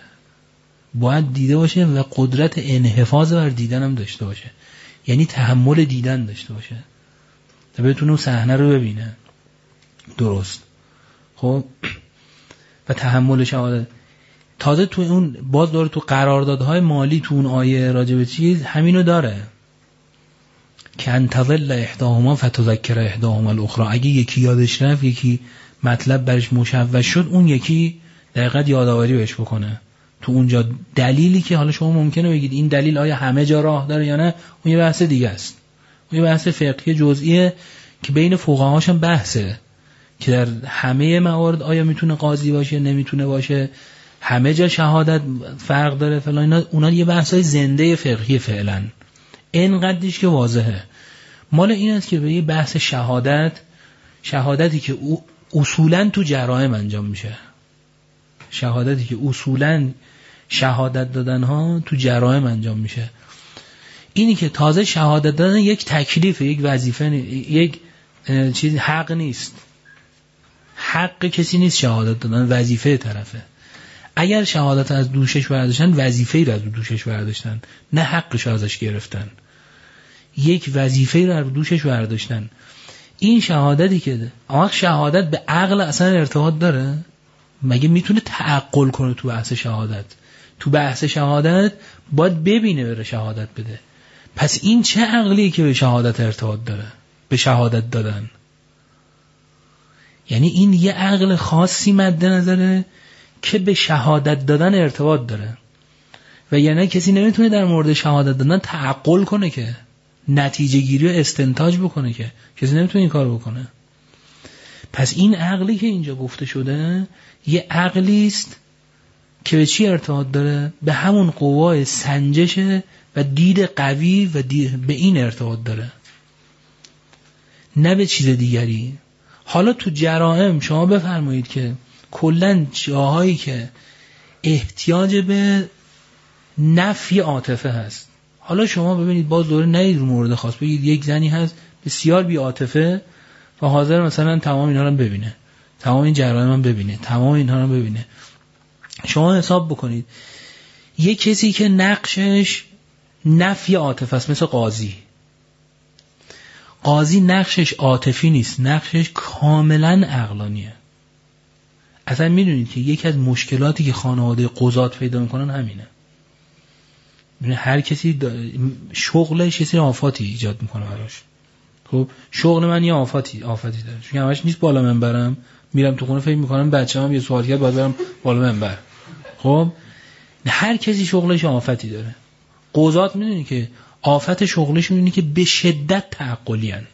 باشه و قدرت انحفاظ بر دیدن هم داشته باشه، یعنی تحمل دیدن داشته باشه تا بتونه اون صحنه رو ببینه درست. خب و تحمل شهادت تازه تو اون باز داره تو قراردادهای مالی تو اون آیه راجع به چیز همینو داره که انتظل احداهما فتذکر احداهما الاخرى. اگه یکی یادش رفت، یکی مطلب برش مشوش شد، اون یکی دقیقاً یادآوری بهش بکنه. تو اونجا دلیلی که حالا شما ممکنه بگید این دلیل آیا همه جا راه داره یا نه، اون یه بحث دیگه است، اون یه بحث فقهی جزئیه که بین فقهاهاش هم بحثه که در همه موارد آیا میتونه قاضی باشه نمیتونه باشه، همه جا شهادت فرق داره فلان، اونا یه بحثای زنده فقهی فعلا. اینقدرش که واضحه. مال این است که به یه بحث شهادتی که اصولاً تو جرائم انجام میشه، شهادتی که اصولاً شهادت دادن ها تو جرائم انجام میشه. اینی که تازه شهادت دادن یک تکلیف، یک وظیفه، یک چیز حق نیست، حق کسی نیست شهادت دادن، وظیفه طرفه. اگر شهادت از دوشش برداشتن، وظیفه‌ای رو از دوشش برداشتن، نه حقش ازش گرفتن، یک وظیفه‌ای رو از دوشش برداشتن. این شهادتی که شهادت به عقل اصلا ارتباط داره؟ مگه میتونه تعقل کنه تو بحث شهادت؟ تو بحث شهادت باید ببینه بره شهادت بده. پس این چه عقلیه که به شهادت ارتباط داره؟ به شهادت دادن. یعنی این یه عقل خاصی مد نظره که به شهادت دادن ارتباط داره، و یعنی کسی نمیتونه در مورد شهادت دادن تعقل کنه، که نتیجه گیری و استنتاج بکنه، که کسی نمیتونه این کار بکنه. پس این عقلی که اینجا گفته شده یه عقلی است که به چی ارتباط داره؟ به همون قوای سنجش و دید قوی و به این ارتباط داره، نه به چیز دیگری. حالا تو جرائم شما بفرمایید که کلن جاهایی که احتیاج به نفی عاطفه هست، حالا شما ببینید باز دوره نید رو مورد خاص، بگید یک زنی هست بسیار بی عاطفه و حاضر مثلا تمام اینا رو ببینه، تمام این جرائم هم ببینه، تمام اینها رو ببینه. شما حساب بکنید یک کسی که نقشش نفی عاطفه است، مثل قاضی نقشش عاطفی نیست، نقشش کاملا عقلانیه. اصلا میدونید که یکی از مشکلاتی که خانواده قضات پیدا میکنن همینه. هر کسی شغلش یه سری آفاتی ایجاد میکنه براش. خب شغل من یه آفاتی داره، چون همش نیست بالا منبرم، میرم تو خونه فکر میکنم بچه‌ام یه سوال کرد باید برم بالا منبر. خب هر کسی شغلش آفتی داره. قضات میدونی که آفت شغلشون اینه که به شدت تعقلیان،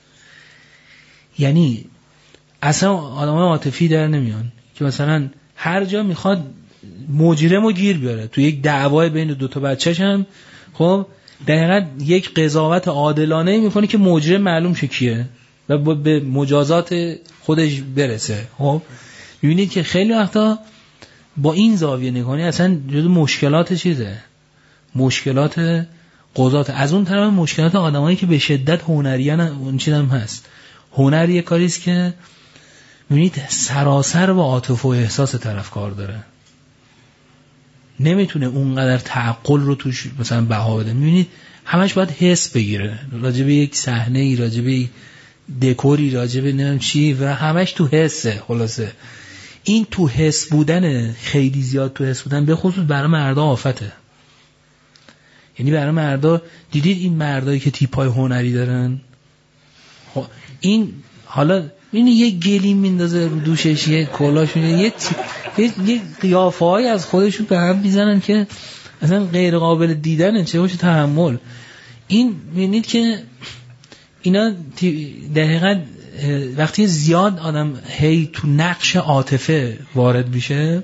یعنی اصلا آدمای عاطفی در نمیان که مثلا هر جا میخواد مجرمو گیر بیاره، تو یک دعوای بین دو تا بچه‌ش هم خب دقیقاً یک قضاوت عادلانه میکنه که مجرم معلوم شه کیه و به مجازات خودش برسه. خب میبینید که خیلی وقتا با این زاویه نگاهی اصلا جزو مشکلات چیزه، مشکلات قضات. از اون طرف مشکلات آدمایی که به شدت هنریان اون چیزام هست. هنر یه کاریست که میبینید سراسر با عاطفه و احساس طرف کار داره، نمیتونه اونقدر تعقل رو توش مثلا بها بده. میبینید همش باید حس بگیره راجع به یک صحنه، راجع به دکوری، راجع به نمیدونم چی، و همش تو حسه. خلاصه این تو حس بودن، خیلی زیاد تو حس بودن، به خصوص برای مردا آفته. یعنی برای مردا دیدید این مردایی که تیپای هنری دارن، این حالا این یه گلی میندازه رو دوشش، یه کلاشون، یه قیافه‌ای از خودشون به هم میزنن که اصلا غیر قابل دیدنه، چه باشه تحمل. این میبینید که اینا دقیقاً وقتی زیاد آدم هی تو نقش عاطفه وارد میشه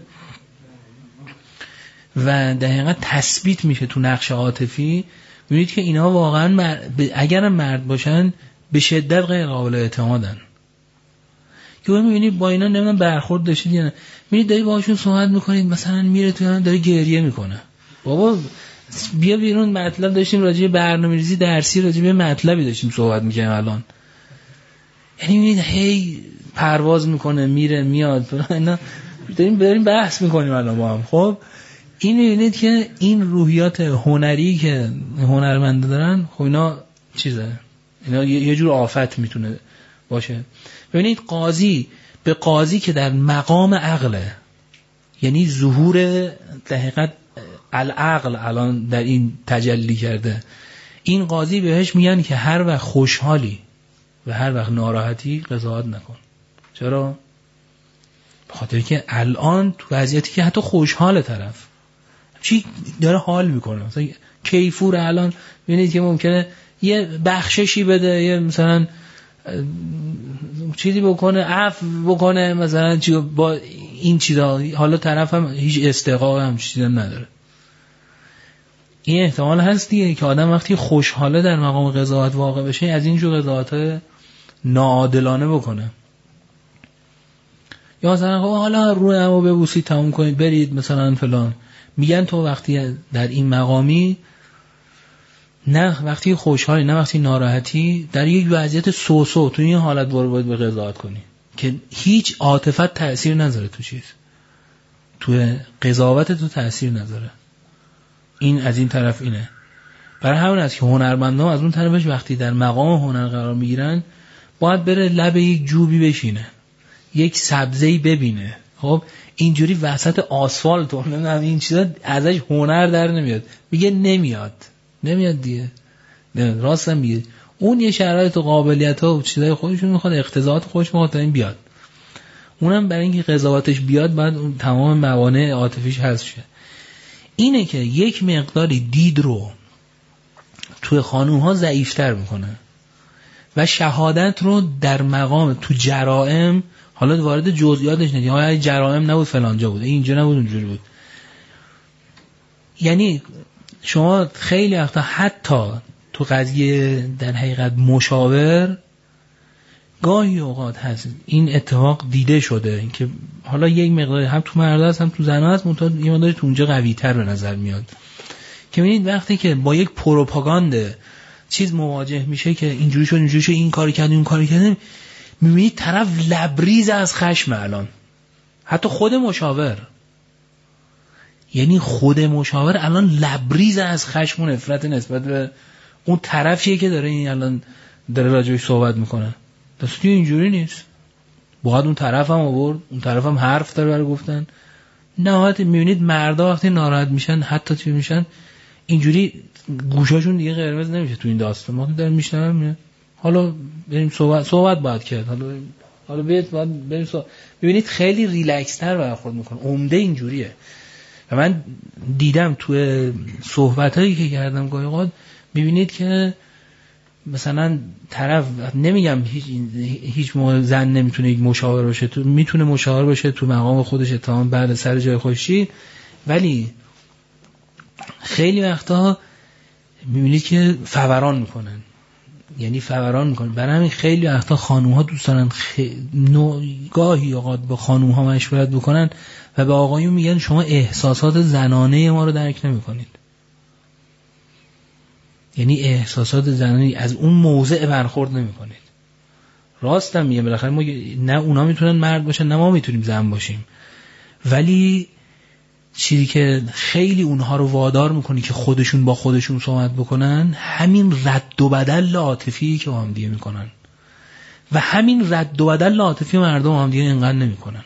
و دقیقاً تثبیت میشه تو نقش عاطفی، میبینید که اینا واقعاً اگرم مرد باشن به شدت غیر قابل اعتمادن. که میبینید با اینا نمیدونم برخورد داشتید یا نه، میبینید داری باهاشون صحبت میکنید، مثلا میره تو داره گریه میکنه، بابا بیا بیرون، مطلب داشتیم راجع به برنامه‌ریزی درسی، راجع به مطلبی داشتیم صحبت میکنیم الان. یعنی میبینید هی پرواز میکنه، میره میاد، اینا داریم بحث میکنیم الان با هم. خب این میبینید که این روحیات هنری که هنرمنده دارن، خب اینا چیزه، اینا یه جور آفت میتونه باشه. ببینید قاضی که در مقام عقله، یعنی ظهور دقیقاً العقل الان در این تجلی کرده، این قاضی بهش میگن که هر وقت خوشحالی و هر وقت ناراحتی قضاوت نکن. چرا؟ به خاطر که الان تو وضعیتی که حتی خوشحال طرف چی داره حال میکنه، مثلا کیفور الان ببینید که ممکنه یه بخششی بده، یه مثلا چیزی بکنه، عفو بکنه، مثلا با این چیزا، حالا طرف هم هیچ استحقاق هم چیزی نداره. این احتمال هست دیگه که آدم وقتی خوشحاله در مقام قضاوت واقع بشه، از اینجور قضاوت ناعادلانه بکنه. یا مثلا حالا روی همو ببوسید تموم کنید برید مثلا فلان. میگن تو وقتی در این مقامی، نه وقتی خوشحالی نه وقتی ناراحتی، در یک وضعیت سوسو تو این حالت باید به قضاوت کنی که هیچ عاطفت تأثیر نذاره تو چیز، تو قضاوت تو تأثیر نذاره. این از این طرف اینه. برای همین است که هنرمندان از اون طرفش وقتی در مقام هنر قرار میگیرن باید بره لب یک جوبی بشینه، یک سبزه‌ای ببینه. خب اینجوری وسط آسفالت این چیزا ازش هنر در نمیاد. میگه نمیاد دیگه. راست میگه. اون یه شرایط و قابلیت‌ها و چیزای خودشون میخواد، اقتضاعات خودش میخواد تا این بیاد. اونم برای اینکه قضاوتش بیاد بعد اون تمام موانع عاطفیش حذف شه. اینه که یک مقداری دید رو توی خانوم‌ها ضعیف‌تر میکنه و شهادت رو در مقام تو جرائم، حالا وارد جزئیاتش نمیشه، های جرائم نبود فلانجا بود، اینجا نبود اونجوری بود، یعنی شما خیلی وقتا حتی تو قضیه در حقیقت مشاور گاهی اوقات هست این اتفاق دیده شده که حالا یک مقدار هم تو مرد هست هم تو زن هست منتها یه مقدار تو اونجا قوی تر به نظر میاد که میبینید وقتی که با یک پروپاگانده چیز مواجه میشه که اینجوری شد این کاری کرد اون کاری کرد، میبینید طرف لبریز از خشم. الان حتی خود مشاور، یعنی خود مشاور الان لبریز از خشم و نفرت نسبت به اون طرفیه که داره این الان داره راجعش صحبت میکنه. دستی اینجوری نیست، باید اون طرف هم آورد، اون طرف هم حرف داره برای گفتن. نهایت میبینید مردا وقتی ناراحت میشن حتی چی میشن اینجوری گوشاشون دیگه قرمز نمیشه تو این داستان. ما داریم میشنم حالا بریم صحبت باید کرد، حالا بریم صحبت. ببینید خیلی ریلکس تر برخورد میکنه. عمده اینجوریه و من دیدم توی صحبتایی که کردم گاهی اوقات میبینید که مثلا طرف، نمیگم هیچ موقع زن نمیتونه یک مشاور باشه، تو میتونه مشاور باشه تو مقام خودش اتهام بعد سر جای خودشی، ولی خیلی وقتا میبینید که فوران میکنن، یعنی فوران میکنن. برای همین خیلی وقتا خانوم‌ها دوست دارن گاهی اوقات با خانوم‌ها مشورت بکنن و به آقایون میگن شما احساسات زنانه ما رو درک نمیکنید. یعنی احساسات زنانی از اون موضع برخورد نمیکنید. راستم میگم، بالاخره ما نه اونا میتونن مرد باشن نه ما میتونیم زن باشیم، ولی چیزی که خیلی اونها رو وادار میکنه که خودشون با خودشون صحبت بکنن همین رد و بدل عاطفی که با هم دیگه میکنن و همین رد و بدل عاطفی مردم با هم دیگه اینقدر نمیکنن.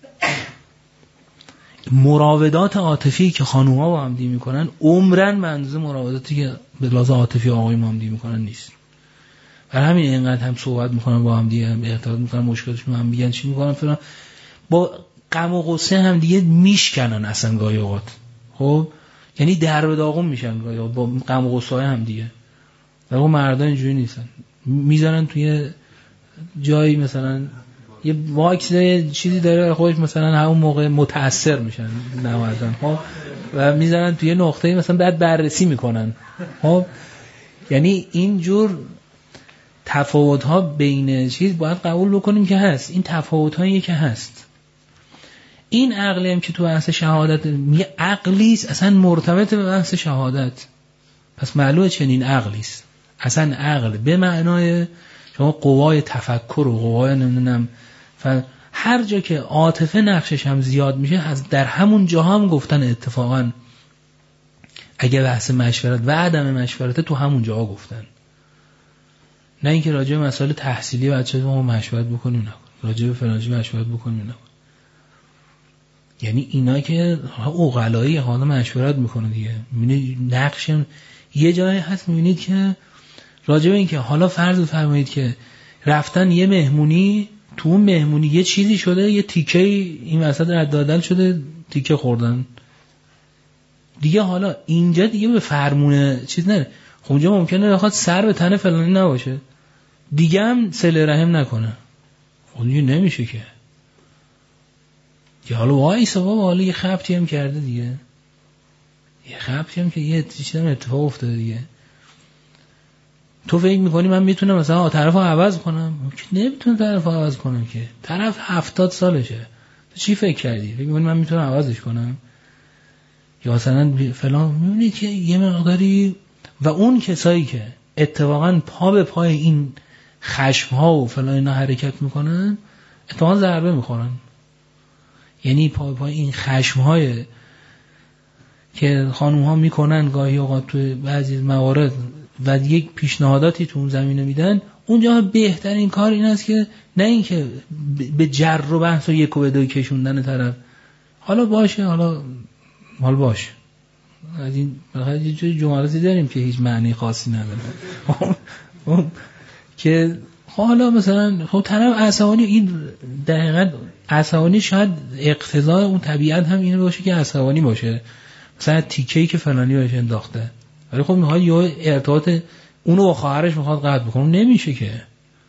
مراودات عاطفی که خانوما با هم دیگه میکنن عمرن منظور مراوداتی که به لحاظ عاطفی آقای با هم دیگه میکنن نیست. برای همین اینقدر هم صحبت میکنن با هم دیگه، هم اعتراض میکنن، مشکلشون هم میگن چی میکنن فلان، با غم و غصه هم دیگه میشکنن اصلا گاهی اوقات. خب یعنی در به داغون میشن گاهی اوقات با غم و غصه هم دیگه. در واقع مردان اینجوری نیستن، میذارن توی جایی مثلا یه واکس چیزی داره خودش مثلا همون موقع متاثر میشن نهایتاً، خب و میذارن توی نقطه‌ای مثلا بعد بررسی میکنن. خب یعنی اینجور تفاوت‌ها بین چیز باید قبول بکنیم که هست. این تفاوت‌هایی که هست، این عقلی هم که تو بحث شهادت میگه عقلیست اصلا مرتبط به بحث شهادت، پس معلومه چنین عقلیست. اصلا عقل به معنای شما قوای تفکر و قوای نمیدونم هر جا که عاطفه نقشش هم زیاد میشه، از در همون جا هم گفتن اتفاقا اگه بحث مشورت و عدم مشورت تو همون جا گفتن، نه اینکه راجع به مسائل تحصیلی بچه‌ها ما مشورت بکنیم نه راجع به فلانجی مشورت بکنیم نه. یعنی اینا که عقلایی حالا مشورت میکنه دیگه. میبینید نقشم یه جایی هست، میبینید که راجع به این که حالا فرض بفرمایید که رفتن یه مهمونی، تو اون مهمونی یه چیزی شده، یه تیکه این وسط رد دادن شده، تیکه خوردن دیگه. حالا اینجا دیگه به فرمونه چیز نره. خب اونجا ممکنه بخواد سر به تن فلانی نباشه دیگه هم صله رحم نکنه، خب دیگه نمیشه که حالا وایسا بابا حالا یه خبطی هم کرده دیگه، یه خبطی هم که یه چیزی هم اتفاق افتاده دیگه. تو فکر میکنی من میتونم مثلا طرفو عوض کنم؟ نمیتونم طرفو عوض کنم که طرف 70 سالشه. تو چی فکر کردی؟ فکر میکنی من میتونم عوضش کنم؟ یا مثلا فلان. میبینی که یه مقداری و اون کسایی که اتفاقا پا به پای این خشم ها و فلان اینا حرکت میکنن اتفاقا ضربه میخورن. یعنی پا به پای این خشم های که خانوم ها میکنن گاهی اوقات تو بعضی موارد و یک پیشنهاداتی تو اون زمینه میدن، اونجا بهترین کار این است که نه اینکه به جر و بحث و یک و به دوی کشوندن طرف، حالا باشه حالا باشه، از این بخاطر یه جوری جملاتی داریم که هیچ معنی خاصی نداره که حالا مثلا خب طرف عصبانی، این دقیقاً عصبانی شاید اقتضای اون طبیعت هم اینه باشه که عصبانی باشه، مثلا تیکه‌ای که فلانی بهش انداخته، ولی خب میخواد یا ارتباط اونو با خواهرش میخواد قطع بکنه، نمیشه که،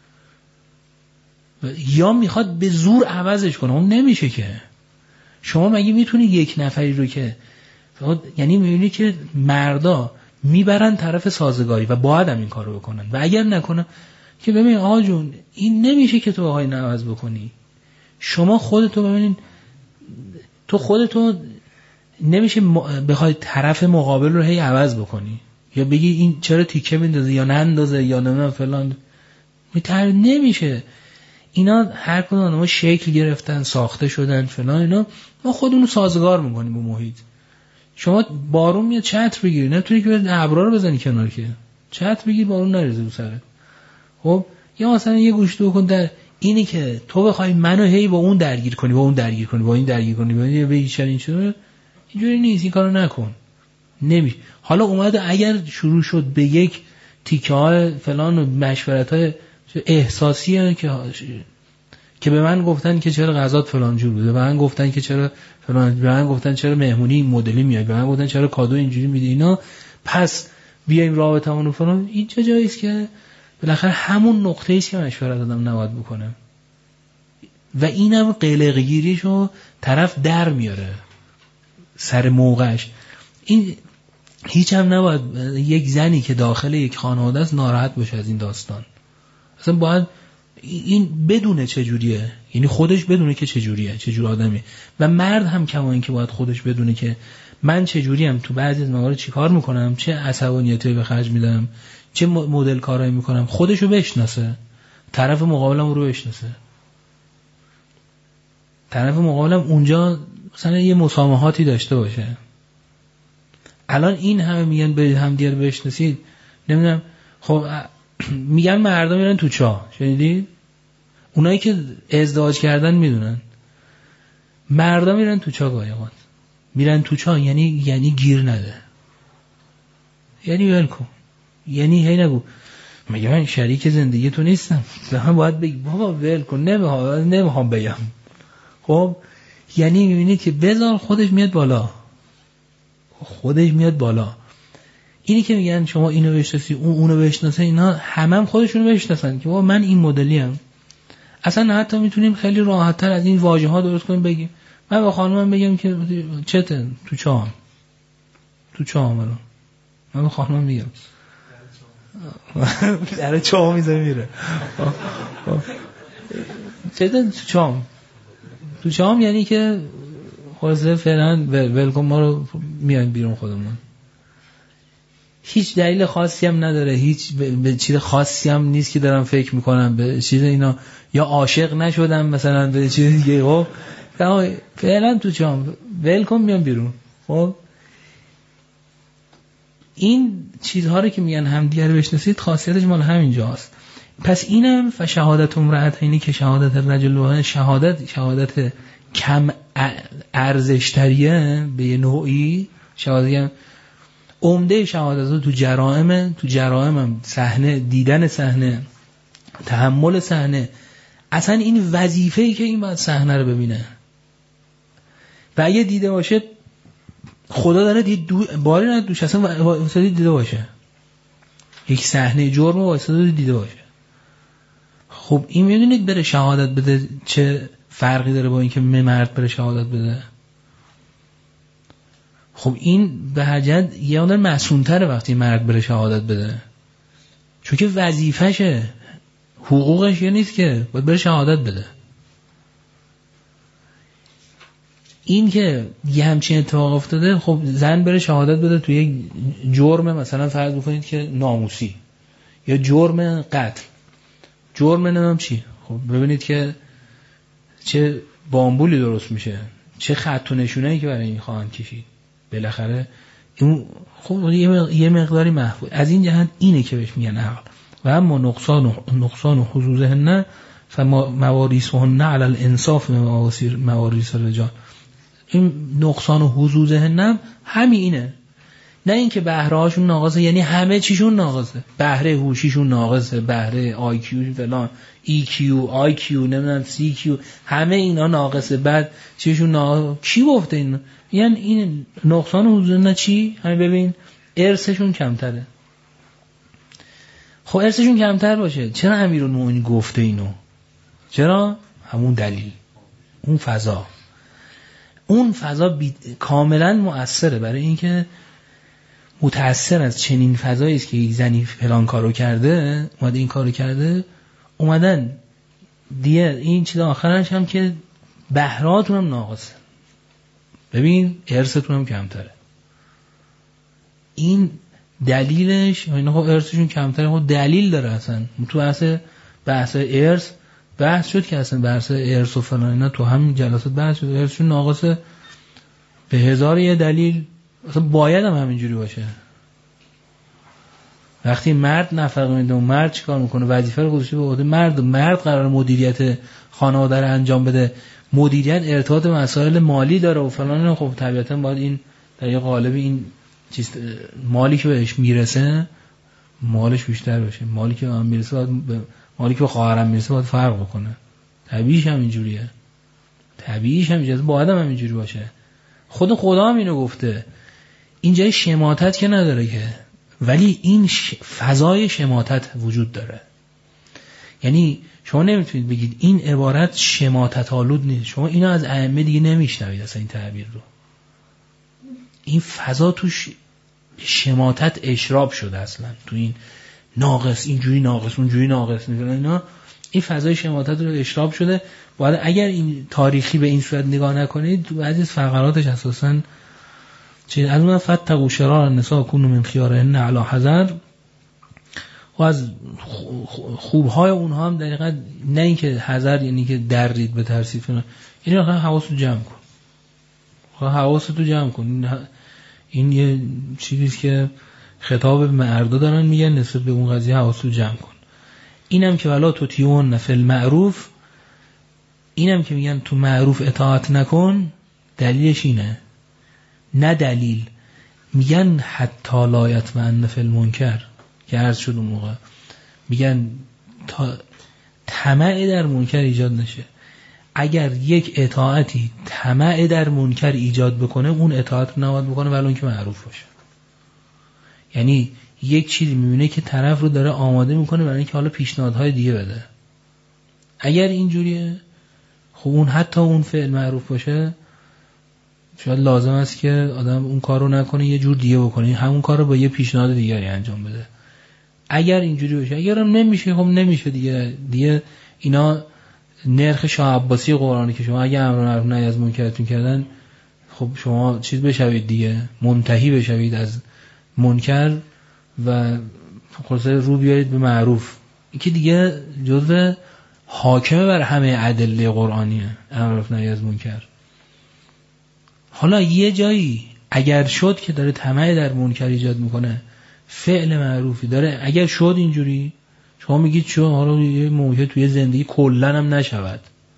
یا میخواد به زور عوضش کنه، اون نمیشه که. شما مگه میتونی یک نفری رو که یعنی میبینی که مردا میبرن طرف سازگاری و باید هم این کارو بکنن و اگر نکنن که ببین آقا جون این نمیشه که تو آقای نعوض بکنی. شما خودتو ببینین، تو خودتو نمیشه بخوای طرف مقابل رو هی عوض بکنی یا بگی این چرا تیکه میندازه یا نندازه یا نمیدونم فلان، نمیشه. اینا هر کدوم ما شکل گرفتن، ساخته شدن فلان، اینا ما خودمون سازگار میکنیم با محیط. شما بارون میاد چتر بگیری، نمیتونی که ابرا رو بزنی کنار، که چتر بگیری بارون نریزه رو سرت. خب یا مثلا یه گوشت بکن در اینی که تو بخوای منو هی با اون درگیر کنی، با اون درگیر کنی، با این درگیر کنی، با این بگی چرا این شده، اینجوری نیست، این کارو نکن. نمیشه. حالا اومده اگر شروع شد به یک تیکه های فلان و مشورت های احساسی که به من گفتن که چرا غذات فلان جور بوده، به من گفتن که چرا فلان، به من گفتن چرا مهمونی این مدلی میاد، به من گفتن چرا کادو اینجوری میدی، اینا پس بیایم رابطمون رو فلان، این چه جایی است که بالاخره همون نقطه‌ای است که مشورت آدم نباید بکنه و اینم قلق گیریشو طرف در میاره سر موقعش. این هیچ هم نباید یک زنی که داخل یک خانواده است ناراحت باشه از این داستان. اصلا باید این بدونه چجوریه، یعنی خودش بدونه که چجوریه، چجور آدمیه، و مرد هم کما این که باید خودش بدونه که من چجوریم، تو بعضی از موارد چیکار میکنم، چه عصبانیتی به خرج میدم، چه مدل کارایی میکنم. خودشو بشناسه، طرف مقابلم رو بشناسه، طرف مقابلم اونجا مثلا یه مسامحاتی داشته باشه. الان این همه میگن برید هم دیگر بشناسید، نمیدونم، خب میگن مردم میرن تو چاه، شنیدید؟ اونایی که ازدواج کردن میدونن مردم میرن تو چاه، گاهی‌اوقات میرن تو چاه یعنی گیر نده، یعنی ول کن، یعنی هی نگو مگه من شریک زندگی تو نیستم، من باید بگی بابا ول کن، نمیخوام بگم. خب یعنی میبینید که بذار خودش میاد بالا، خودش میاد بالا. اینی که میگن شما اینو بشناسی اونو بشناسه، اینا هم خودشونو بشناسن که بابا من این مدلیم. اصلا حتی میتونیم خیلی راحت‌تر از این واژه‌ها درست کنیم، بگیم من با خانومم بگم که چته تو چاه من با خانومم میگم در چاه میذاره میره چته تو چاه یعنی که خلاصه فعلا ولکن ما رو میایم بیرون خودمون. هیچ دلیل خاصی هم نداره، هیچ به چیز خاصی هم نیست که دارم فکر میکنم به چیز اینا، یا عاشق نشدم مثلا به چیز دیگه. خب فعلا تو چام ولکن میام بیرون. خب این چیزها رو که میگن همدیگه رو بشناسید خاصیتش مال همینجاست. پس اینم فشهادت امرأتین که شهادت الرجل و شهادت کم ارزشتریه به یه نوعی. شهادت عمده شهادت تو جرائم هم صحنه، دیدن صحنه، تحمل صحنه، اصلا این وظیفه‌ای که این باید صحنه رو ببینه و اگه دیده باشه خدا داره باری نه دوش اصلا واسه دیده باشه، یک صحنه جرم واسه دیده باشه. خب این میدونید بره شهادت بده چه فرقی داره با اینکه مرد بره شهادت بده؟ خب این به حجت یه اون معصوم‌تره وقتی مرد بره شهادت بده، چون که وظیفشه، حقوقش یه نیست که باید بره شهادت بده. این که یه همچین اتفاق افتاده، خب زن بره شهادت بده توی یک جرم، مثلا فرض بکنید که ناموسی یا جرم قتل، جرم نمیم چی، خب ببینید که چه بامبولی درست میشه، چه خط و نشونه‌ای که برای این خواهند کشید. بالاخره این خب یه مقداری محفوظ از این جهت اینه که بهش میگن عقل. و اما نقصان و حظوظهن فمواریثهن علی الانصاف مواریث الرجال. این نقصان و حظوظهن همینه، نه اینکه بهره هاشون ناقصه، یعنی همه چیشون ناقصه، بهره هوشیشون ناقصه، بهره آی کیو فلان، ای کیو، آی کیو، نمیدونم سی کیو، همه اینا ناقصه. بعد چیشون ناقصه، کی گفته اینو؟ یعنی این نقصان و حظوظهن چی؟ همین ببین ارثشون کمتره. خب ارثشون کمتر باشه چرا امیرالمومنین گفته اینو؟ چرا؟ همون دلیل، اون فضا. اون فضا کاملا مؤثره برای اینکه متأثر از چنین فضایی است که یک زنی فلان کارو کرده، اومده این کارو کرده، اومدن دیگه این چیز آخرش هم که بهراتون هم ناقصه، ببین ارثتون هم کمتره. این دلیلش، اینا خب ارثشون کمتره، خب دلیل داره. اصلا تو بحث ارث بحث شد که اصلا بحث ارث و فلان اینا تو همین جلسات بحث شد، ارثشون ناقصه به هزار یه دلیل، اصلا باید هم همینجوری باشه. وقتی مرد نفقه میده و مرد چیکار میکنه؟ وظیفه رو گذاشته به عهده مرد قرار مدیریت خانواده رو انجام بده، مدیریت ارتباط مسائل مالی داره و فلان. خب طبیعتا باید این در یه قالب این چیز مالی که بهش میرسه مالش بیشتر باشه، مالی که به من میرسه باید مالی که به خواهرم میرسه باید فرق بکنه. طبیعیش هم اینجوریه، طبیعیش هم اینجوریه، باید هم اینجوری باشه. خود خدا هم اینو گفته. اینجای شماتت که نداره که، ولی این فضای شماتت وجود داره. یعنی شما نمیتونید بگید این عبارت شماتت آلود نیست، شما اینو از ائمه دیگه نمیشنوید اصلا این تعبیر رو. این فضا توش شماتت اشراب شده اصلا، تو این ناقص اینجوری ناقص اونجوری ناقص اینا، این فضای شماتت رو اشراب شده. باید اگر این تاریخی به این صورت نگاه نکنید تو بعضی از فقراتش اساساً چیز از اون فتقوا شرار النساء كونوا من خيارهن علی حذر، و از خوبهای اونها هم در حقیقت نه اینکه حذر یعنی که درید به ترسید، یعنی واقعا حواستو جمع کن، حواستو جمع کن. این یه چیزیه که خطاب به مردا دارن میگن نسبت به اون قضیه حواستو جمع کن. اینم که ولا تطیعون فی المعروف، اینم که میگن تو معروف اطاعت نکن، دلیلش اینه، نه دلیل میگن حتی لا یطمئن فی المنکر که عرض شد اون موقع، میگن تا طمع در منکر ایجاد نشه. اگر یک اطاعتی طمع در منکر ایجاد بکنه اون اطاعت رو نباید بکنه ولی اون که معروف باشه. یعنی یک چیزی میبینه که طرف رو داره آماده میکنه برای اینکه حالا پیشنهادهای دیگه بده، اگر اینجوریه خب اون حتی اون فعل معروف باشه شاید لازم است که آدم اون کار رو نکنه یه جور دیگه بکنه، همون کار رو با یه پیشنهاد دیگری انجام بده. اگر اینجوری باشه، اگر هم نمیشه خب نمیشه دیگه اینا نرخ شاه عباسی قرآنی که شما اگه امر معروف نهی از منکرتون کردن خب شما چیز بشوید دیگه، منتهی بشوید از منکر و خلاصه رو بیارید به معروف. این که دیگه جزء حاکمه بر همه ادله قرآنیه، امر معروف نهی از منکر. حالا یه جایی اگر شد که داره طمع در منکر ایجاد میکنه، فعل معروفی داره، اگر شد اینجوری شما میگید چون حالا یه موجه توی زندگی کلن هم نشود،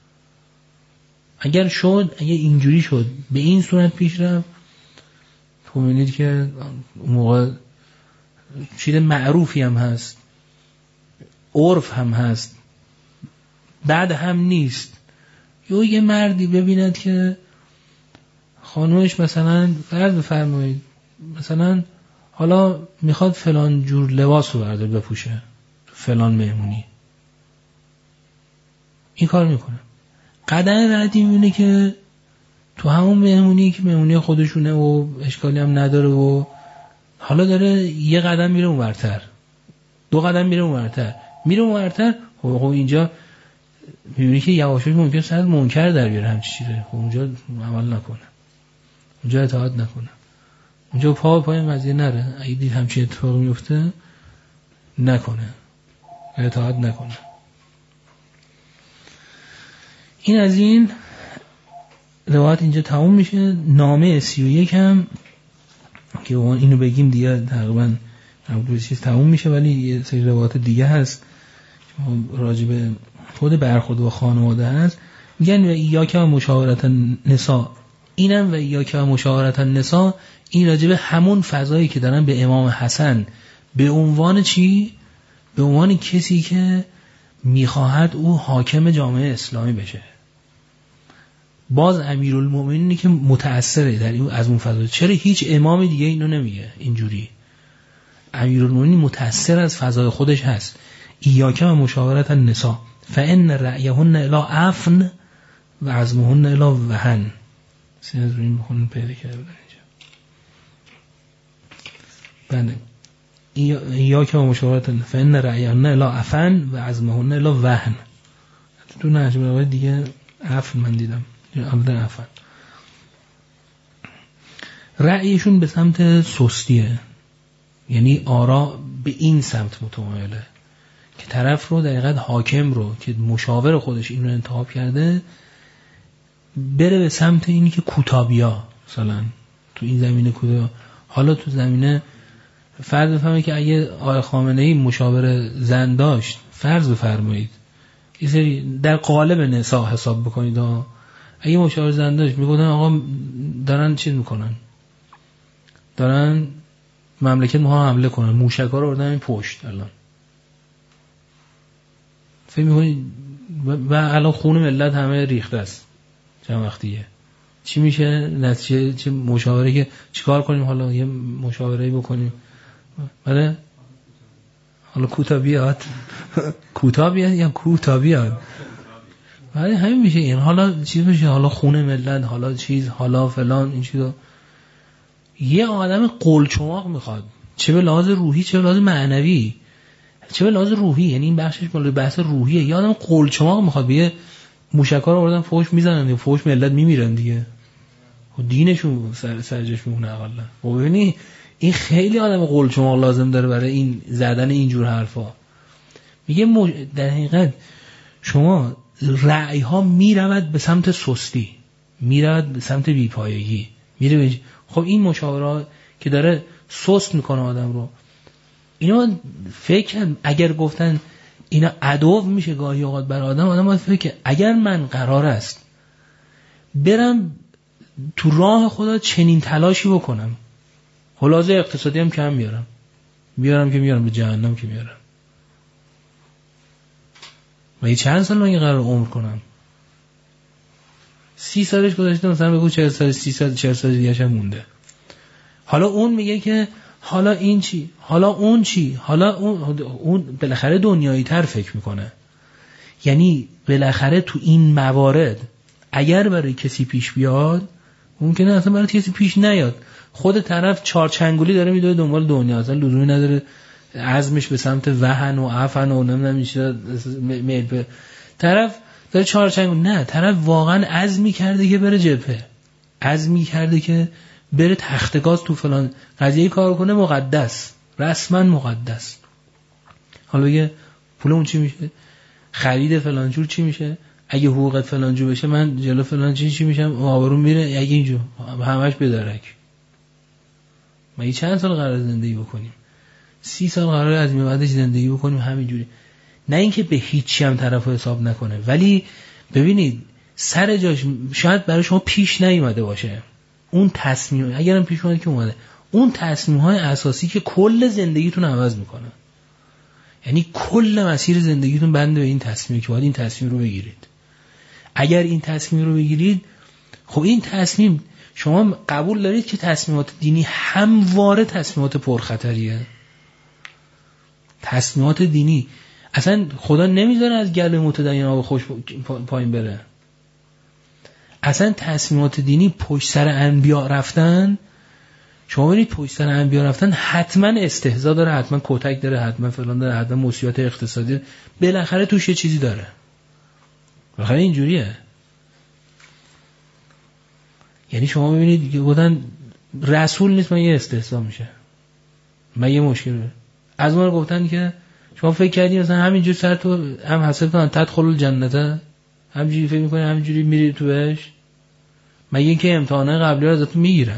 اگر شد، اگر اینجوری شد به این صورت پیش رفت، تو میبینید که اون موقع چیز معروفی هم هست، عرف هم هست، بعد هم نیست. یه مردی ببیند که خانومش مثلا فرض بفرمایید مثلا حالا میخواد فلان جور لباس رو بردار بپوشه فلان مهمونی، این کار میکنه. قدم بعدی میبینه که تو همون مهمونی که مهمونی خودشونه و اشکالی هم نداره و حالا داره یه قدم میره اونورتر، دو قدم میره اونورتر، خب اینجا میبینی که یواشاش ممکنه سر منکر در بیاره همچی چیزه، خب اونجا عمل نکنه، اونجا اطاعت نکنه، اونجا پای قضیه نره، اگه دید همچین اتفاقی میفته نکنه، اطاعت نکنه. این از این روایت اینجا تموم میشه. نامه 31 هم که اینو بگیم دیگه تقریبا چیز تموم میشه، ولی یه سری روایت دیگه هست راجع به خود برخورد با خانواده هست. میگن و ایاک و مشاورت النساء، اینم و ایاک و مشاورت النساء، این راجع به همون فضایی که دارن به امام حسن به عنوان چی؟ به عنوان کسی که میخواهد او حاکم جامعه اسلامی بشه. باز امیرالمومنینی که متأثره در این از اون فضا. چرا هیچ امام دیگه اینو نمیگه اینجوری؟ امیرالمومنین متأثر از فضای خودش هست. ایاک و مشاورت النساء فان رأیهن الی عفن و عزمهن الی وهن. سینه روی میخونن پیدا کرده بودن اینجا. بله یا که مشاورت فن رأیان الا عفن و عزمهن الا وهن. تو نجم روایت دیگه عفن من دیدم عبدن عفن. رأیشون به سمت سستیه، یعنی آرا به این سمت متمایله که طرف رو دقیقاً حاکم رو که مشاور خودش این رو انتخاب کرده بره به سمت اینی که کوتابیا مثلا تو این زمینه کوتابیا. حالا تو زمینه فرض بفهمه که اگه آقای خامنه‌ای مشاور زن داشت، فرض بفرمایید یه سری در قالب نساء حساب بکنید اگه مشاور زن داشت میگفتن آقا دارن چیز میکنن، دارن مملکت ما حمله کنن، موشک‌ها رو بردن این پشت الان فکر می‌کنید و الان خون ملت همه ریخته است چند وقتیه چی میشه نتیجه؟ چه مشاوره که چیکار کنیم؟ حالا یه مشاوره‌ای بکنیم بله حالا کوتا بیاد یا کوتا بیاد ولی همین میشه این حالا چیز میشه، حالا خون ملت، حالا چیز، حالا فلان این چیزا. یه آدم قلچماق میخواد، چه به لحاظ روحی چه به لحاظ معنوی. چه به لحاظ روحی یعنی این بخشش مال بحث روحیه. یه آدم قلچماق میخواد به موشک‌ها رو آوردن فوش میزنن یا فوش ملت میمیرن دیگه، دینشون سرجش میمونه اقلا. ببینی این خیلی آدم قلچماق لازم داره برای این زدن اینجور حرفا. میگه در حقیقت شما رأی ها میرود به سمت سستی، میرود به سمت بیپایگی، میره خب این مشاوره که داره سست میکنه آدم رو. اینا فکر اگر گفتن اینا عدو میشه گاهی اوقات بر آدم باید فکر اگر من قرار است برم تو راه خدا چنین تلاشی بکنم، خلاصه اقتصادی هم کم میارم که میارم به جهنم که میارم. من چند سال من قرار عمر کنم؟ 30 سالش گذشته، مثلا بگو 40 سال 30 سال 40 سال دیگه هم مونده. حالا اون میگه که حالا این چی، حالا اون چی، حالا اون بالاخره دنیایی تر فکر میکنه. یعنی بالاخره تو این موارد اگر برای کسی پیش بیاد ممکنه اصلا برای کسی پیش نیاد، خود طرف چارچنگولی داره میدوه دنبال دنیا، اصلا لزومی نداره عزمش به سمت وهن و عفن و نمیدونم میشه میل به طرف داره چارچنگولی. نه، طرف واقعا عزمی کرده که بره جبهه، عزمی کرده که بره تختگاز تو فلان قضیه کار کنه، مقدس، رسما مقدس. حالا بگه پول اون چی میشه، خرید فلان جور چی میشه، اگه حقوقت فلان جور بشه من جلو فلان چی میشم، آبرون میره، اگه اینجور همش بدرک. ما چند سال قرار زندگی بکنیم؟ 30 سال قرار از این بعدش زندگی بکنیم همینجوری. نه اینکه به هیچی هم طرفو حساب نکنه، ولی ببینید سر جاش شاید برای شما پیش نیومده باشه اون تصمیم، اگرم پیش اومده که اومده، اون تصمیم‌های اساسی که کل زندگیتون عوض میکنه. یعنی کل مسیر زندگیتون بنده به این تصمیمی که باید این تصمیم رو بگیرید. اگر این تصمیم رو بگیرید، خب این تصمیم شما قبول دارید که تصمیمات دینی همواره تصمیمات پرخطریه. تصمیمات دینی اصلا خدا نمیذاره از گله متدین آب خوش پایین بره. اصلا تصمیمات دینی پشت سر انبیا رفتن، شما ببینید پشت سر انبیا رفتن حتما استهزا داره، حتما کتک داره، حتما فلان داره، حتما مصیبت اقتصادی، بالاخره توش یه چیزی داره. بالاخره اینجوریه. یعنی شما ببینید که گفتن رسول نیست، من یه استهزا میشه، من یه مشکل از ما گفتن که شما فکر کردین مثلا همینجور سر تو هم حسب کنن تدخل الجنته، همینجوری فکر میکنی همینجوری میری تو بهش، مگه که امتحانات قبلی رو ازتون میگیرن.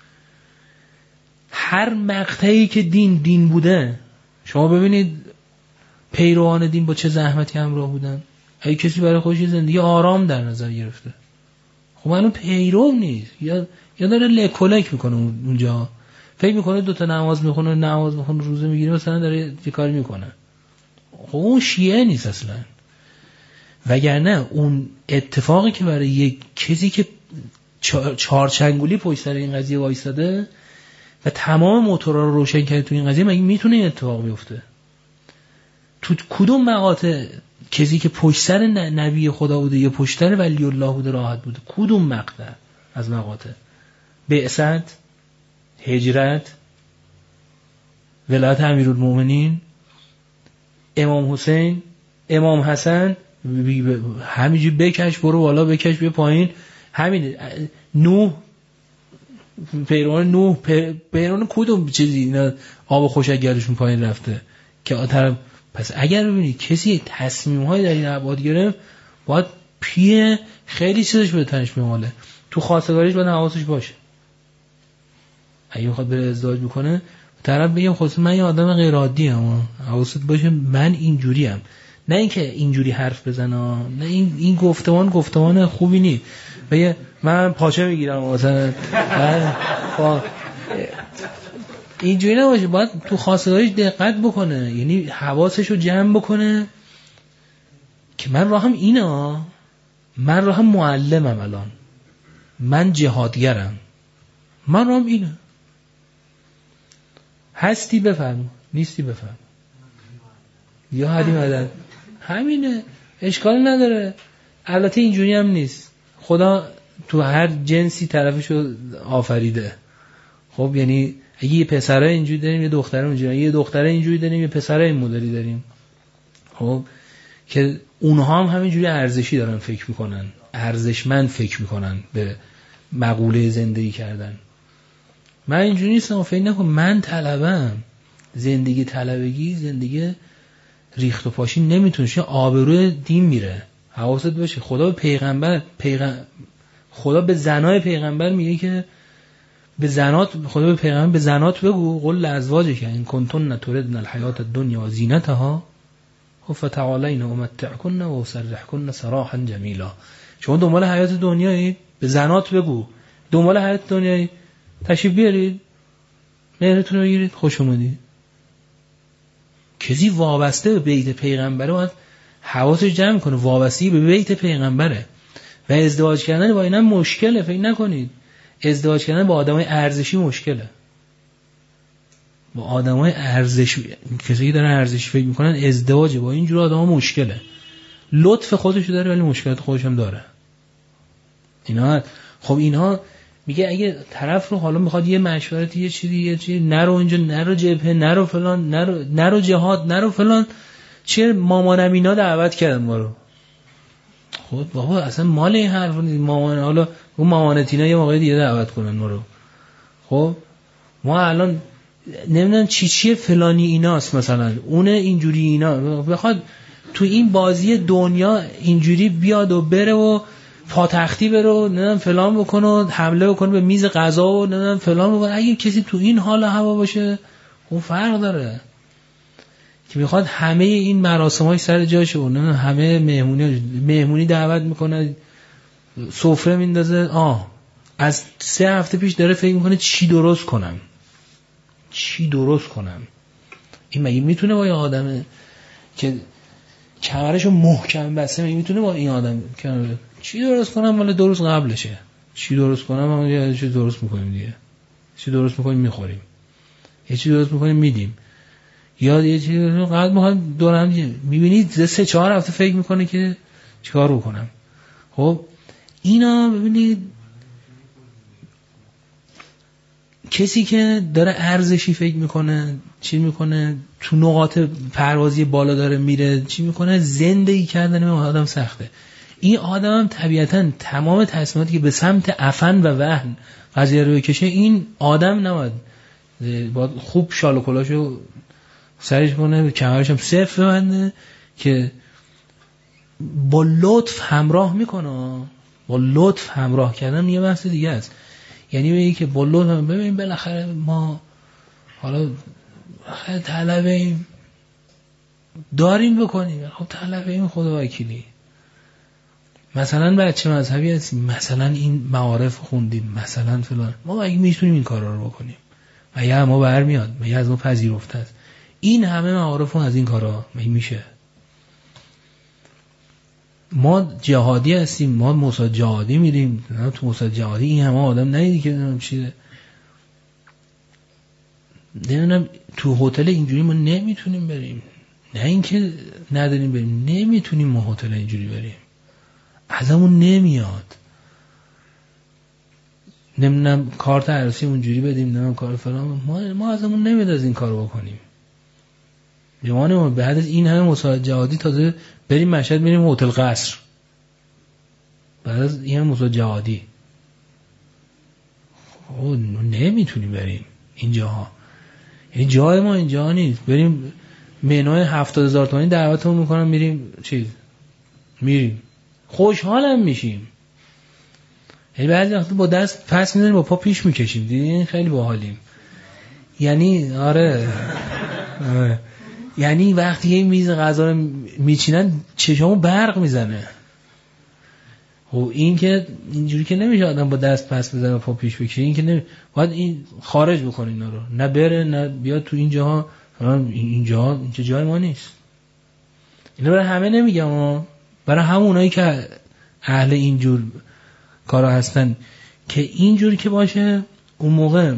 هر مقطعی که دین بوده شما ببینید پیروان دین با چه زحمتی همراه بودن. اگه کسی برای خودش زندگی آرام در نظر گرفته، خب الان پیرو نیست، یا داره لکولک میکنه اونجا، فکر میکنه 2 تا نماز میخونه روزه میگیره مثلا داره یه کاری میکنه. خب اون شیعه نیست اصلا. وگرنه اون اتفاقی که برای یک کسی که چارچنگولی پشت سر این قضیه وایساده و تمام موتورها رو روشن کرده تو این قضیه، مگه میتونه این اتفاق بیفته؟ تو کدوم مقاطع کسی که پشت سر نبی خدا بوده یا پشت سر ولی الله بوده راحت بوده؟ کدوم مقطع؟ از مقاطع: بعثت، هجرت، ولایت امیرالمومنین، امام حسین، امام حسن، همینجوری بکش برو بالا، بکش بیا پایین. همین نوح، پیران کدوم چیزی اینا آب خوشگلشون پایین رفته که طرف. پس اگر ببینید کسی تصمیم‌های در این ابعاد گرفت، باید پیه خیلی چیزش به تنش میماله. تو خواستگاریش باید حواسش باشه. اگه میخواد بره ازدواج بکنه، طرف بگم خود من یه آدم غیر عادی ام، حواست باشه من اینجوری ام. نه اینکه اینجوری حرف بزنه، نه این گفتمان خوبی نیست. بگه من پاچه میگیرم مثلا، اینجوری نباشه. باید تو خواستگاریش دقت بکنه، یعنی حواسش رو جمع بکنه که من راهم اینا، من راهم معلمم، الان من جهادگرم، من راهم اینه. هستی بفرم، نیستی بفرم، یا حدی مدد، همینه، اشکال نداره. البته اینجوری هم نیست، خدا تو هر جنسی طرفشو آفریده. خب یعنی اگه یه پسره اینجوری داریم، یه دختره اینجوری، یه دختره اینجوری داریم، یه پسره این مدلی داریم. خب که اونها هم همینجوری ارزشی دارن فکر میکنن، ارزشمند فکر میکنن به مقوله زندگی کردن. من اینجوری نیستم، فکر نکن من طلبم. زندگی طلبگی زندگی ریخت و پاشی نمیتونه، چون آبروی دین میره. حواست باشه. خدا به خدا به زنای پیغمبر میگه که به زنات، خدا به پیغمبر به زنات بگو قل لازواجک ان کنتن تردن الحیات الدنیا و زینتها فتعالین امتعکن و اسرحکن سراحا جمیلا. شما دنبال حیات دنیایی، به زنات بگو دنبال حیات دنیایی، تشریف بیارید، مهرتون رو بگیرید، خوش اومدید. کسی وابسته به بیت پیغمبره باید حواسش جمع کنه، وابستگی به بیت پیغمبره. و ازدواج کردن با اینا مشکله، فکر نکنید ازدواج کردن با آدمای ارزشی مشکله. با آدمای ارزشی، کسی که دارن ارزشی فکر میکنن، ازدواج با اینجور آدما مشکله. لطف خودشو داره ولی مشکلات خودش هم داره. اینا خب اینها میگه اگه طرف رو حالا میخواد یه مشورتی، یه چیزی نرو اینجا، نرو جبهه، نرو فلان، نرو جهاد، نرو فلان، چه مامانم اینا دعوت کردن ما رو. خب بابا اصلا مال این حرف نیست. مامان، حالا اون مامانتینا یه موقع دیگه دعوت کنن ما رو. خب ما الان نمیدونم چی فلانی ایناست، مثلا اون اینجوری اینا بخواد تو این بازی دنیا اینجوری بیاد و بره و پاتختی بره و نمیدونم فلان بکنه و حمله بکنه به میز غذا و نمیدونم فلان بکنه. اگه کسی تو این حال هوا باشه اون فرق داره که میخواد همه این مراسمای سر جاشه و نمیدونم همه مهمونی دعوت میکنه، سفره میندازه. از 3 هفته پیش داره فکر میکنه چی درست کنم. این مگه میتونه با یه آدمه که کمرشو محکم بسته، مگه میتونه با این آدم چی درست کنم؟ مال 2 روز قبلشه. چی درست کنم؟ یه چیز درست میکنیم دیگه، چی درست میکنیم میخوریم، یه چیز درست میکنیم میدیم، یا یه چیز قد میخوام دورم میبینید 3-4 هفته فکر میکنه که چیکار بکنم. خب اینا ببینید کسی که داره ارزشی فکر میکنه، چی میکنه، تو نقاط پروازی بالا داره میره، چی میکنه، زندگی کردن این آدم سخته. این آدم هم طبیعتاً تمام تصمیماتی که به سمت عفن و وهن قضیه رو بکشه، این آدم نباید خوب شال و کلاشو سرش کنه، کمرش هم صفر ببنده که با لطف همراه میکنه. با لطف همراه کردن یه بحث دیگه است. یعنی بگی که با لطف ببین بالاخره ما حالا طلبیم داریم بکنیم، خب طلبیم خدا وکیلی. مثلا بچه مذهبی هستیم، مثلا این معارف خوندیم، مثلا فلان، ما اگه میتونیم این کارا رو بکنیم، مگه ما برمیاد، مگه از ما پذیرفته است این همه معارف از این کارا میشه؟ ما جهادی هستیم، ما موساد جهادی میریم، تو موساد جهادی این همه آدم ندیدی که نمیدونم چیه، نمیدونم تو هتل اینجوری ما نمیتونیم بریم. نه اینکه نداریم بریم، نمیتونیم ما هتل اینجوری بریم، ازمون نمیاد. نمیدونم کارت عروسی اونجوری بدیم، نمیدونم کار فلان، ما ازمون نمیاد از این کارو بکنیم. جوانمون بعد از این همه مساعد جهادی تازه بریم مشهد، میریم هتل قصر بعد از این همه مساعد جهادی. نمیتونیم بریم اینجاها، یعنی جای ما اینجا نیست. بریم منوی 70,000 تومانی دعوتمون میکنم، میریم میریم خوشحالم میشیم. یعنی بعضی وقتا با دست پس میزنیم با پا پیش میکشیم، دیدین خیلی باحالیم. یعنی آره یعنی وقتی یه میز غذا رو میچینن چشامو برق میزنه. خب این که اینجوری که نمیشه آدم با دست پس بزنه و پا پیش بکشه، این که نمی... باید این خارج بکنه اینا رو، نه بره نه بیاد تو اینجاها. اینجا جای ما نیست. اینا برای همه نمیگم، برای همونایی که اهل اینجور کارا هستن که اینجوری که باشه اون موقع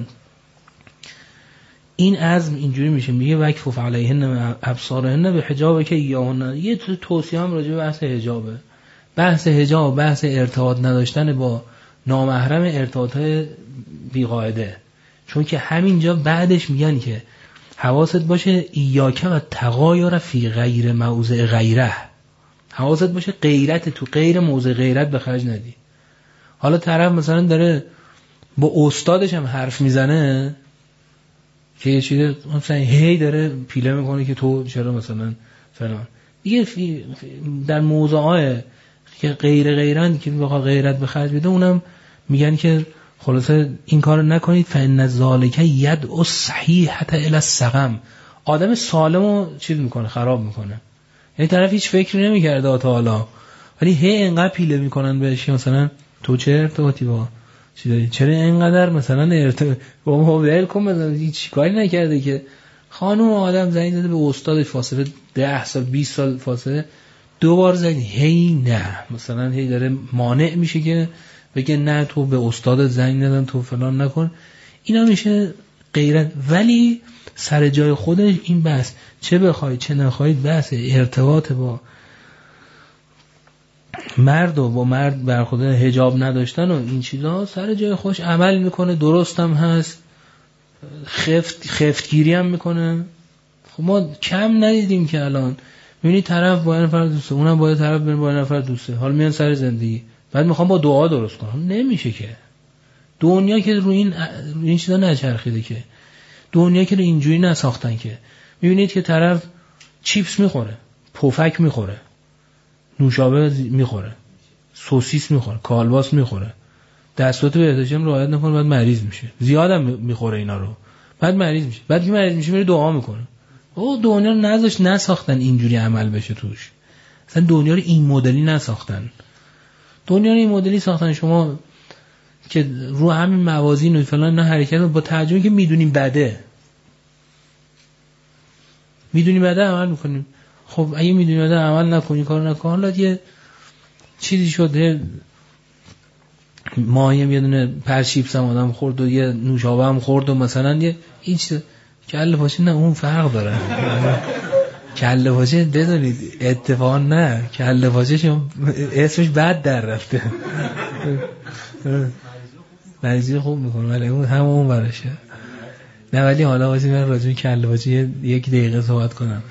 این عزم اینجوری میشه. میگه وکفف علیهن ابصارهن به حجاب که یاهن. یه توصیه هم راجع به بحث حجابه. بحث حجاب بحث ارتباط نداشتن با نامحرم، ارتباطات بیقاعده. چون که همینجا بعدش میگن که حواست باشه ایاک و تغایر فی غیر موضع غیره. حواست باشه غیرت تو غیر موضع غیرت به خرج ندی. حالا طرف مثلا داره با استادش هم حرف میزنه که یه چیزی مثلا هی داره پیله میکنه که تو چرا مثلا فلان. دیگه در موضوعای که غیرن که بخواد غیرت به خرج بده، اونم میگن که خلاصه این کارو نکنید. فإن ذلک یدعو الصحیحة الی السقم. آدم سالمو چیز میکنه، خراب میکنه. یعنی طرف هیچ فکری نمیکرده تا حالا، ولی هی اینقدر پیله میکنن بهش مثلا تو چه ارتباطی با چی داری، چرا اینقدر مثلا با ما ولکم مثلا هیچ کاری نکرده که خانم آدم زنگ زده به استادش فاصله 10 سال 20 سال فاصله، 2 بار زنگ، هی نه مثلا هی داره مانع میشه که بگه نه تو به استادت زنگ نزن، تو فلان نکن. اینا میشه غیرت. ولی سر جای خودش این بحث چه بخواید چه نخواید، بحث ارتباط با مرد و با مرد برخورد حجاب نداشتن و این چیزا سر جای خوش عمل میکنه، درست هم هست، خفتگیری هم میکنه. خب ما کم ندیدیم که الان میبینی طرف با یه نفر دوسته، اونم با یه طرف با یه نفر دوسته، حالا میان سر زندگی، بعد میخوام با دعا درست کنم. نمیشه که. دنیا که رو این چیزا نچرخیده که، دنیا که رو اینجوری نساختن که. میبینید که طرف چیپس میخوره، پفک میخوره، نوشابه میخوره، سوسیس میخوره، کالباس میخوره، دستات بهداشتی هم رعایت نکنه، بعد مریض میشه. زیادم میخوره اینا رو، بعد مریض میشه. بعد که مریض میشه میره دعا میکنه. او دنیا رو نساختن اینجوری عمل بشه توش. اصلا دنیا رو این مدلی نساختن. دنیا رو این مدلی ساختن شما که رو همین موازین و فلان نه حرکت با ترجمه که میدونیم بده عمل میکنیم. خب اگه میدونیم بده عمل نکنی، کار نکن. حالا یه چیزی شده ماهیم یه دونه پرچیپس هم آدم خورد و یه نوشابه هم خورد و مثلا یه این چیز کله پاچه، نه اون فرق داره. کله پاچه بدونید اتفاقا نه کله پاچه شما اسمش بد در رفته. مریضی خوب میکنه ولی اون همون برشه. نه ولی حالا واسه من راجع به کله پاچه 1 دقیقه صحبت کنم.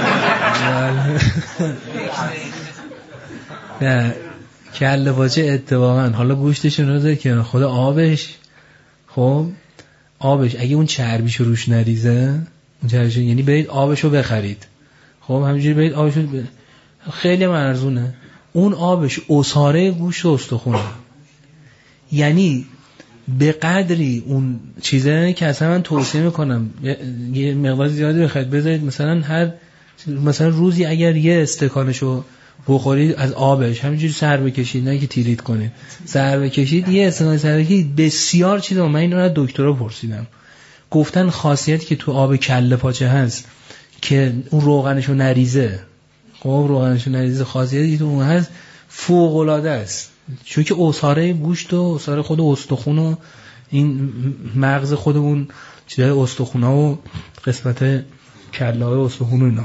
نه کله پاچه اتفاقا حالا گوشتش رو نذار که خود آبش، خب آبش اگه اون چربیشو روش نریزه، اون چربیشو یعنی برید آبشو بخرید، خب همینجوری برید آبشو خیلی ارزونه. اون آبش عصاره گوشت و استخونه، یعنی به قدری اون چیزه که اصلا من توصیه میکنم یه مقدار زیادی بخرید. بذارید مثلا روزی اگر یه استکانشو بخورید از آبش همینجوری سر بکشید، نه که تیلیت کنید، سر بکشید، یه استکان سر بکشید. بسیار چیزا من اینو از دکترا پرسیدم، گفتن خاصیتی که تو آب کله پاچه هست که اون روغنشو نریزه، خب روغنشو نریزه، خاصیتی که تو اون هست فوق العاده است. چون که عصاره گوشت و عصاره خود استخون و این مغز خود اون چیزای استخونا و قسمت کله‌های استخون و اینا،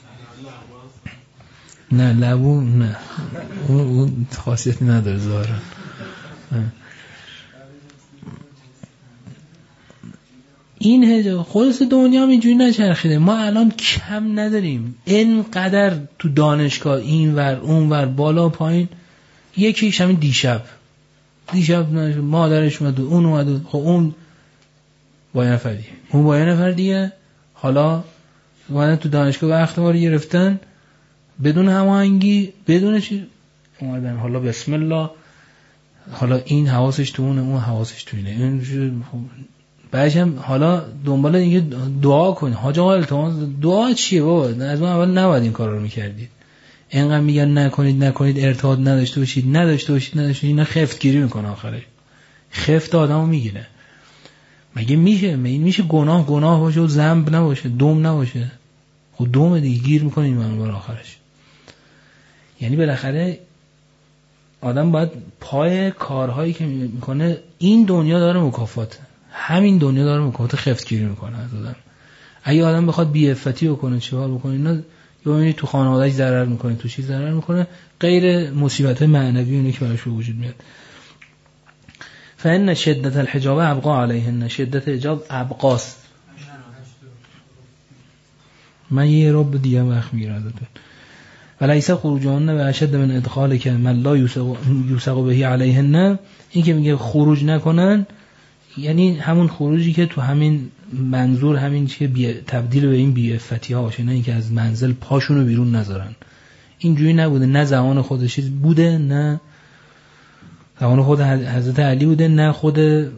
نه لبو نه اون خاصیتی نداره ظاهرا. این خلاص دنیا هم اینجوری نچرخیده. ما الان کم نداریم اینقدر تو دانشگاه این ور اون ور بالا پایین. یکیش همین دیشب مادرش اومد اون اومد، خب اون با یه نفر دیگه، اون با یه نفر دیگه، حالا اومدن تو دانشگاه وقت ما رو گرفتن بدون هماهنگی بدون چی اومدن، حالا بسم الله، حالا این حواسش تو اون حواسش تو اینه. بعدش هم حالا دنبال اینکه دعا کنید. حاج آقا التماس دعا چیه بابا؟ از ما اول نباید این کارا رو میکردید. اینقدر میگن نکنید ارتباط نداشته باشید اینا خفت گیری میکنه، آخرش خفت آدمو میگیره. مگه میشه گناه باشه و ذنب نباشه، دم نباشه؟ خب دوم دیگه گیر میکنه این منو آخرش. یعنی بالاخره آدم باید پای کارهایی که میکنه، این دنیا داره مکافات، همین دنیا داره مکافات خفت گیری میکنه از آدم. اگه آدم بخواد بی عفتی بکنه چیکار بکنه؟ اینا یا تو خانواده‌اش ضرر میکنه، تو چیز ضرر میکنه، غیر مصیبت معنوی اونه که براش به وجود میاد. فإن شدت الحجاب ابقا علیهن، شدت حجاب ابقاست. من یه رب دیگه وقت میگیرم ازتون. ولیس خروجهن و اشد من ادخال که من لا یوسق به علیهن، این که میگه خروج نکنن یعنی همون خروجی که تو همین منظور همین که تبدیل به این بی‌عفتی ها باشه، نه اینکه از منزل پاشونو بیرون نذارن. اینجوری نبوده، نه زمان خودش بوده، نه زمان خود حضرت علی بوده، نه خود،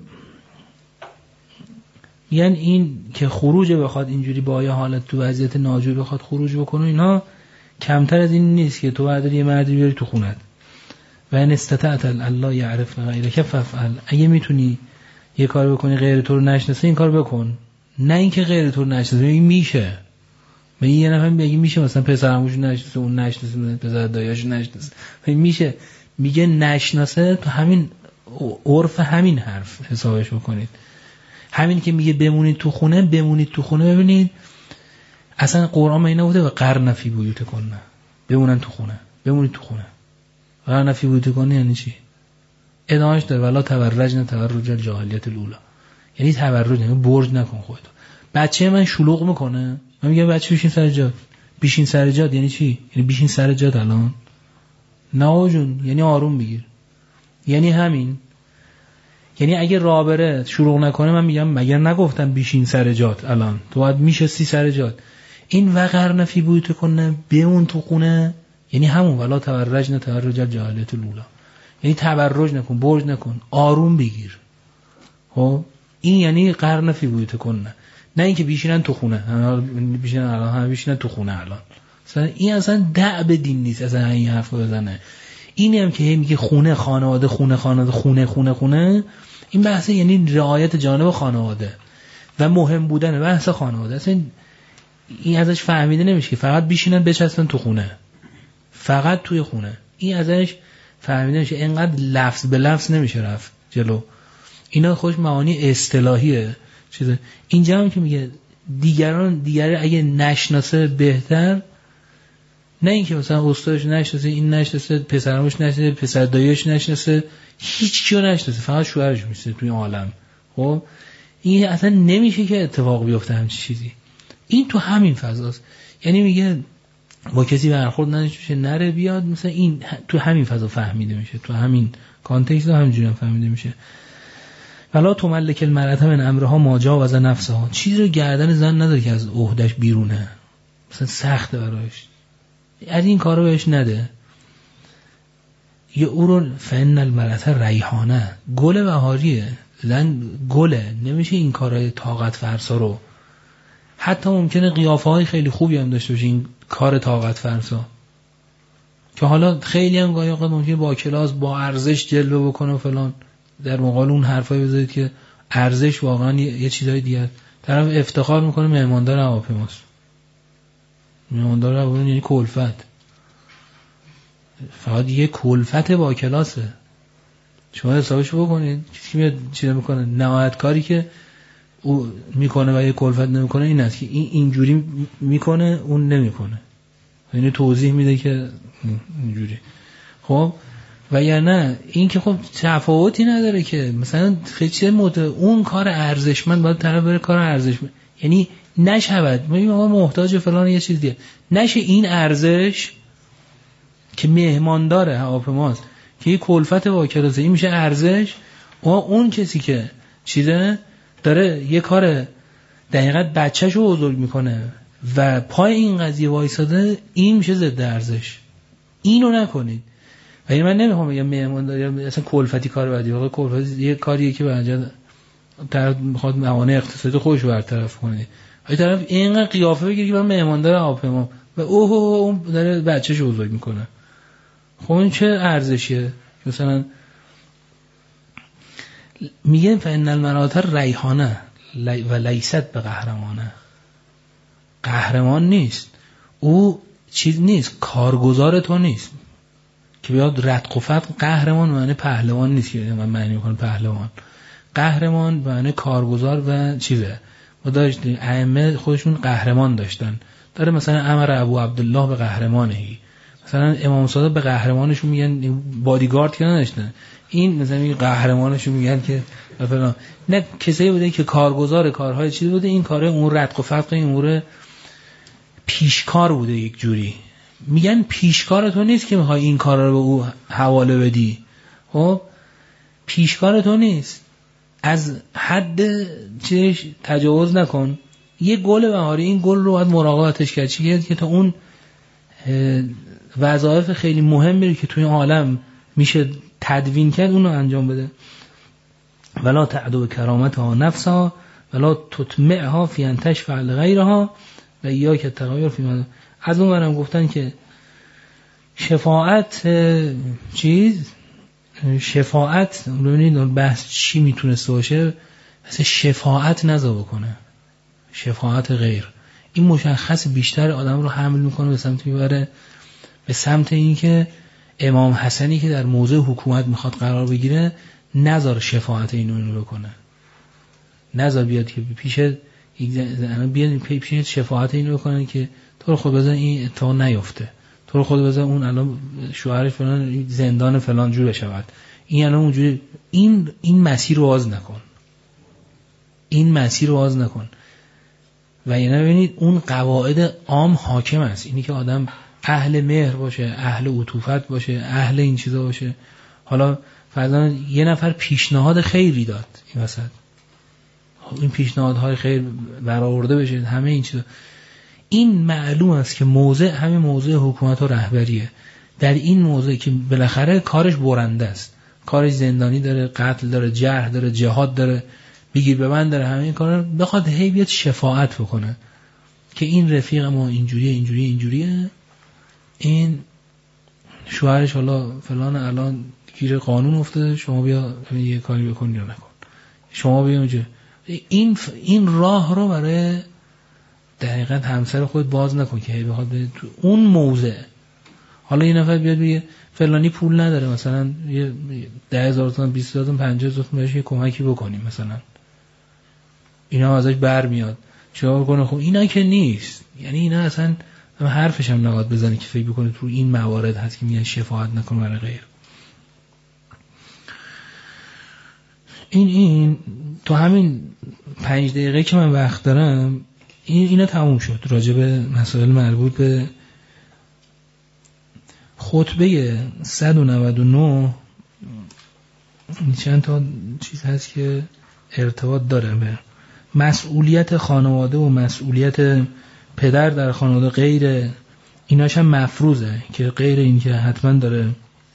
یعنی این که خروج بخواد اینجوری با یه حالت تو وضعیت ناجور بخواد خروج بکنه، اینا کمتر از این نیست که تو بعد یه مردی بیاری تو خونت. و ان استطعت الله یعرف غیرک فافعل، اگه میتونی یه کار بکنی غیر تو رو نشناسه این کار بکن. نه اینکه غیر تو رو نشناسه، این میشه. من یه نفر میگه میشه مثلا پسرموش نشناسه، اون نشناسه، پسر دایاش نشناسه، میشه. میگه نشناسه، تو همین عرف همین حرف حسابش بکنید. همین که میگه بمونید تو خونه، ببینید اصلا قرآن ما اینا بوده و قرن فی بیوتکن، بمونید تو خونه. قرن فی بیوتکن یعنی چی؟ ادامهش داره ولا تبرجن تبرج الجاهلیت الاولی، یعنی تبرج، یعنی برج نکن خودتو. بچه من شلوغ میکنه، من میگم بچه بشین سر جات یعنی چی؟ یعنی بشین سر جات الان. نه جون، یعنی آروم بگیر، یعنی همین. یعنی اگه رابره شلوغ نکنه من میگم مگر نگفتم بشین سر جات الان، تو باید میشستی سر جات. این وقرن فی بیوتکن بمون تو خونه یعنی همون ولا تبرجن تبرج الجاهلیت الاولی، یعنی تبرج نکن، برج نکن، آروم بگیر. خب این یعنی قرن فی بیوتکن، نه اینکه بیشینن تو خونه، همه بیشینن تو خونه الان. این اصلا دعب دین نیست اصلا این حرفو بزنه. اینی هم که میگه خونه خانواده خونه، این بحثه یعنی رعایت جانب خانواده و مهم بودن بحث خانواده. اصلا این ازش فهمیده نمیشه که فقط بیشینن بچسبن تو خونه، فقط توی خونه. این ازش فهمیده نمیشه، اینقدر لفظ به لفظ نمیشه رفت جلو. اینا خوش معانی اصطلاحیه چیزه. اینجا هم که میگه دیگر اگه نشناسه بهتر، نه اینکه مثلا استادش نشناسه، این نشناسه، پسرموش نشناسه، پسر دایش نشناسه، هیچ کیو نشناسه، فقط شوهرش میشه توی عالم. خب این اصلا نمیشه که اتفاق بیفته همچین چیزی. این تو همین فضاست. یعنی میگه با کسی برخورد نداشته نره بیاد، مثلا این تو همین فضا فهمیده میشه، تو همین کانتکست همینجوری فهمیده میشه. ولا تملک المرأة من امرها ما جاوز نفسها، چیزی رو گردن زن نداره که از عهدهش بیرونه، مثلا سخته براش، از این کارو بهش نده. یا او رو فن المرأة ریحانه، گل بهاریه، زن گله، نمیشه این کارهای طاقت فرسا رو. حتی ممکنه قیافه های خیلی خوبی هم داشته باشه این کار طاقت فرسا، که حالا خیلی هم گاهی اوقات ممکنه با کلاس با ارزش جلوه بکنه و فلان، در مقابل اون حرفایی بذارید که ارزش واقعا یه چیزای دیگه. طرف افتخار میکنه مهماندار هواپیماست، مهماندار هواپیما یعنی کلفت، فقط یه کلفت با کلاسه. شما حسابشو بکنید کسی میاد چیزا میکنه، نهایت کاری که او میکنه و یه کلفت نمیکنه این است که این اینجوری میکنه اون نمیکنه، یعنی توضیح میده که اینجوری. خب و یا نه این که خب تفاوتی نداره که مثلا خیلی اون کار ارزشمند باید طرف بره کار ارزشمند، یعنی نشود ما محتاج فلان یه چیز دیگه نشه این ارزش که مهماندار هواپیماست که یه کلفت واکراسه این میشه ارزش، و اون کسی که چیزه داره یه کار دقیقاً بچه‌شو بزرگ میکنه و پای این قضیه وایساده این میشه ضد ارزش. اینو نکنید. ولی من نمیخوام بگم مهمانداری اصلا کلفتی کار بدی، واقعا کلفتی یه کاریه که بعدا طرف میخواد موانع اقتصادی خودش رو برطرف کنه. ولی طرف اینقدر قیافه بگیره که من مهماندار هواپیما و اون داره بچه‌شو بزرگ میکنه. خب این چه ارزشیه؟ مثلا میگن فإن المراتر ریحانه و لیست به قهرمانه. قهرمان نیست، او چیز نیست، کارگزار تو نیست که بیاد رتق و فتق. قهرمان معنی پهلوان نیست که من معنی میکنم پهلوان. قهرمان معنی کارگزار و چیزه. ما داشتیم ائمه خودشون قهرمان داشتن، داره مثلا امر ابو عبدالله به قهرمانهی، مثلا امام صادق به قهرمانشون میگن بادیگارد که نداشتن، این مثلا این قهرمانشون میگن که مثلا نه کسی بوده که کارگزار کارهای چیز بوده، این کاره اون رتق و فتق این امور پیشکار بوده. یک جوری میگن پیشکار تو نیست که میخوای این کارا رو به او حواله بدی، خب پیشکار تو نیست، از حد چیزش تجاوز نکن. یه گل بهاری، این گل رو باید مراقبتش کرد چیه که تا اون وظایف خیلی مهمی که توی عالم میشه تدوین کرد اون رو انجام بده. ولا تعدو کرامتها نفسها ولا تطمعها فی ان تشفع لغیرها و ایاک التغیر فی ما. از اون برم گفتن که شفاعت شفاعت ببینید بحث چی میتونسته باشه، مثلا شفاعت نذا بکنه، شفاعت غیر این مشخص بیشتر آدم رو حمل میکنه به سمت میبره به سمت این که امام حسنی که در موضع حکومت میخواد قرار بگیره نذار شفاعت اینو بکنه، نذار بیاد که پیش شفاعت اینو بکنه که تو رو خود بزن این اتفاق نیفته، تو رو خود بزن اون الان شوهرش فلان زندان فلان جور بشود، این الان اونجوری این مسیر رو باز نکن، این مسیر رو باز نکن. و یعنی ببینید اون قواعد عام حاکم است، اینی که آدم اهل مهر باشه، اهل عطوفت باشه، اهل این چیزا باشه. حالا فرضاً یه نفر پیشنهاد خیری داد این وسط، این پیشنهادهای خیر برآورده بشه، همه این چیزا، این معلوم است که موضع همین موضع حکومت و رهبریه. در این موضع که بالاخره کارش برنده است، کارش زندانی داره، قتل داره، جرح داره، جهاد داره، بگیر ببند داره، همه این کارا بخواد هی بیاد شفاعت بکنه که این رفیق ما اینجوریه، این شوهرش حالا فلان الان گیر قانون افتاده، شما بیا یه کاری بکن یا نکن، شما بیا اونجا. این راه رو برای دقیقاً همسر خود باز نکن که هی بخواد تو اون موضع. حالا یه نفر بیاد بگه فلانی پول نداره، مثلا یه 10,000 تومان 20,000 تومان 50,000 تومان بهش یه کمکی بکنیم، مثلا اینا ازش برمیاد چیکار کنه؟ خب اینا که نیست، یعنی اینا اصلا حرفش هم نباید بزنه که فکر بکنه تو این موارد هست که میگن شفاعت نکن برای غیر. این تو همین 5 دقیقه که من وقت دارم اینا تموم شد راجع به مسائل مربوط به خطبه 199. چند تا چیز هست که ارتباط داره به مسئولیت خانواده و مسئولیت پدر در خانواده، غیر ایناش هم مفروضه که غیر این که حتما داره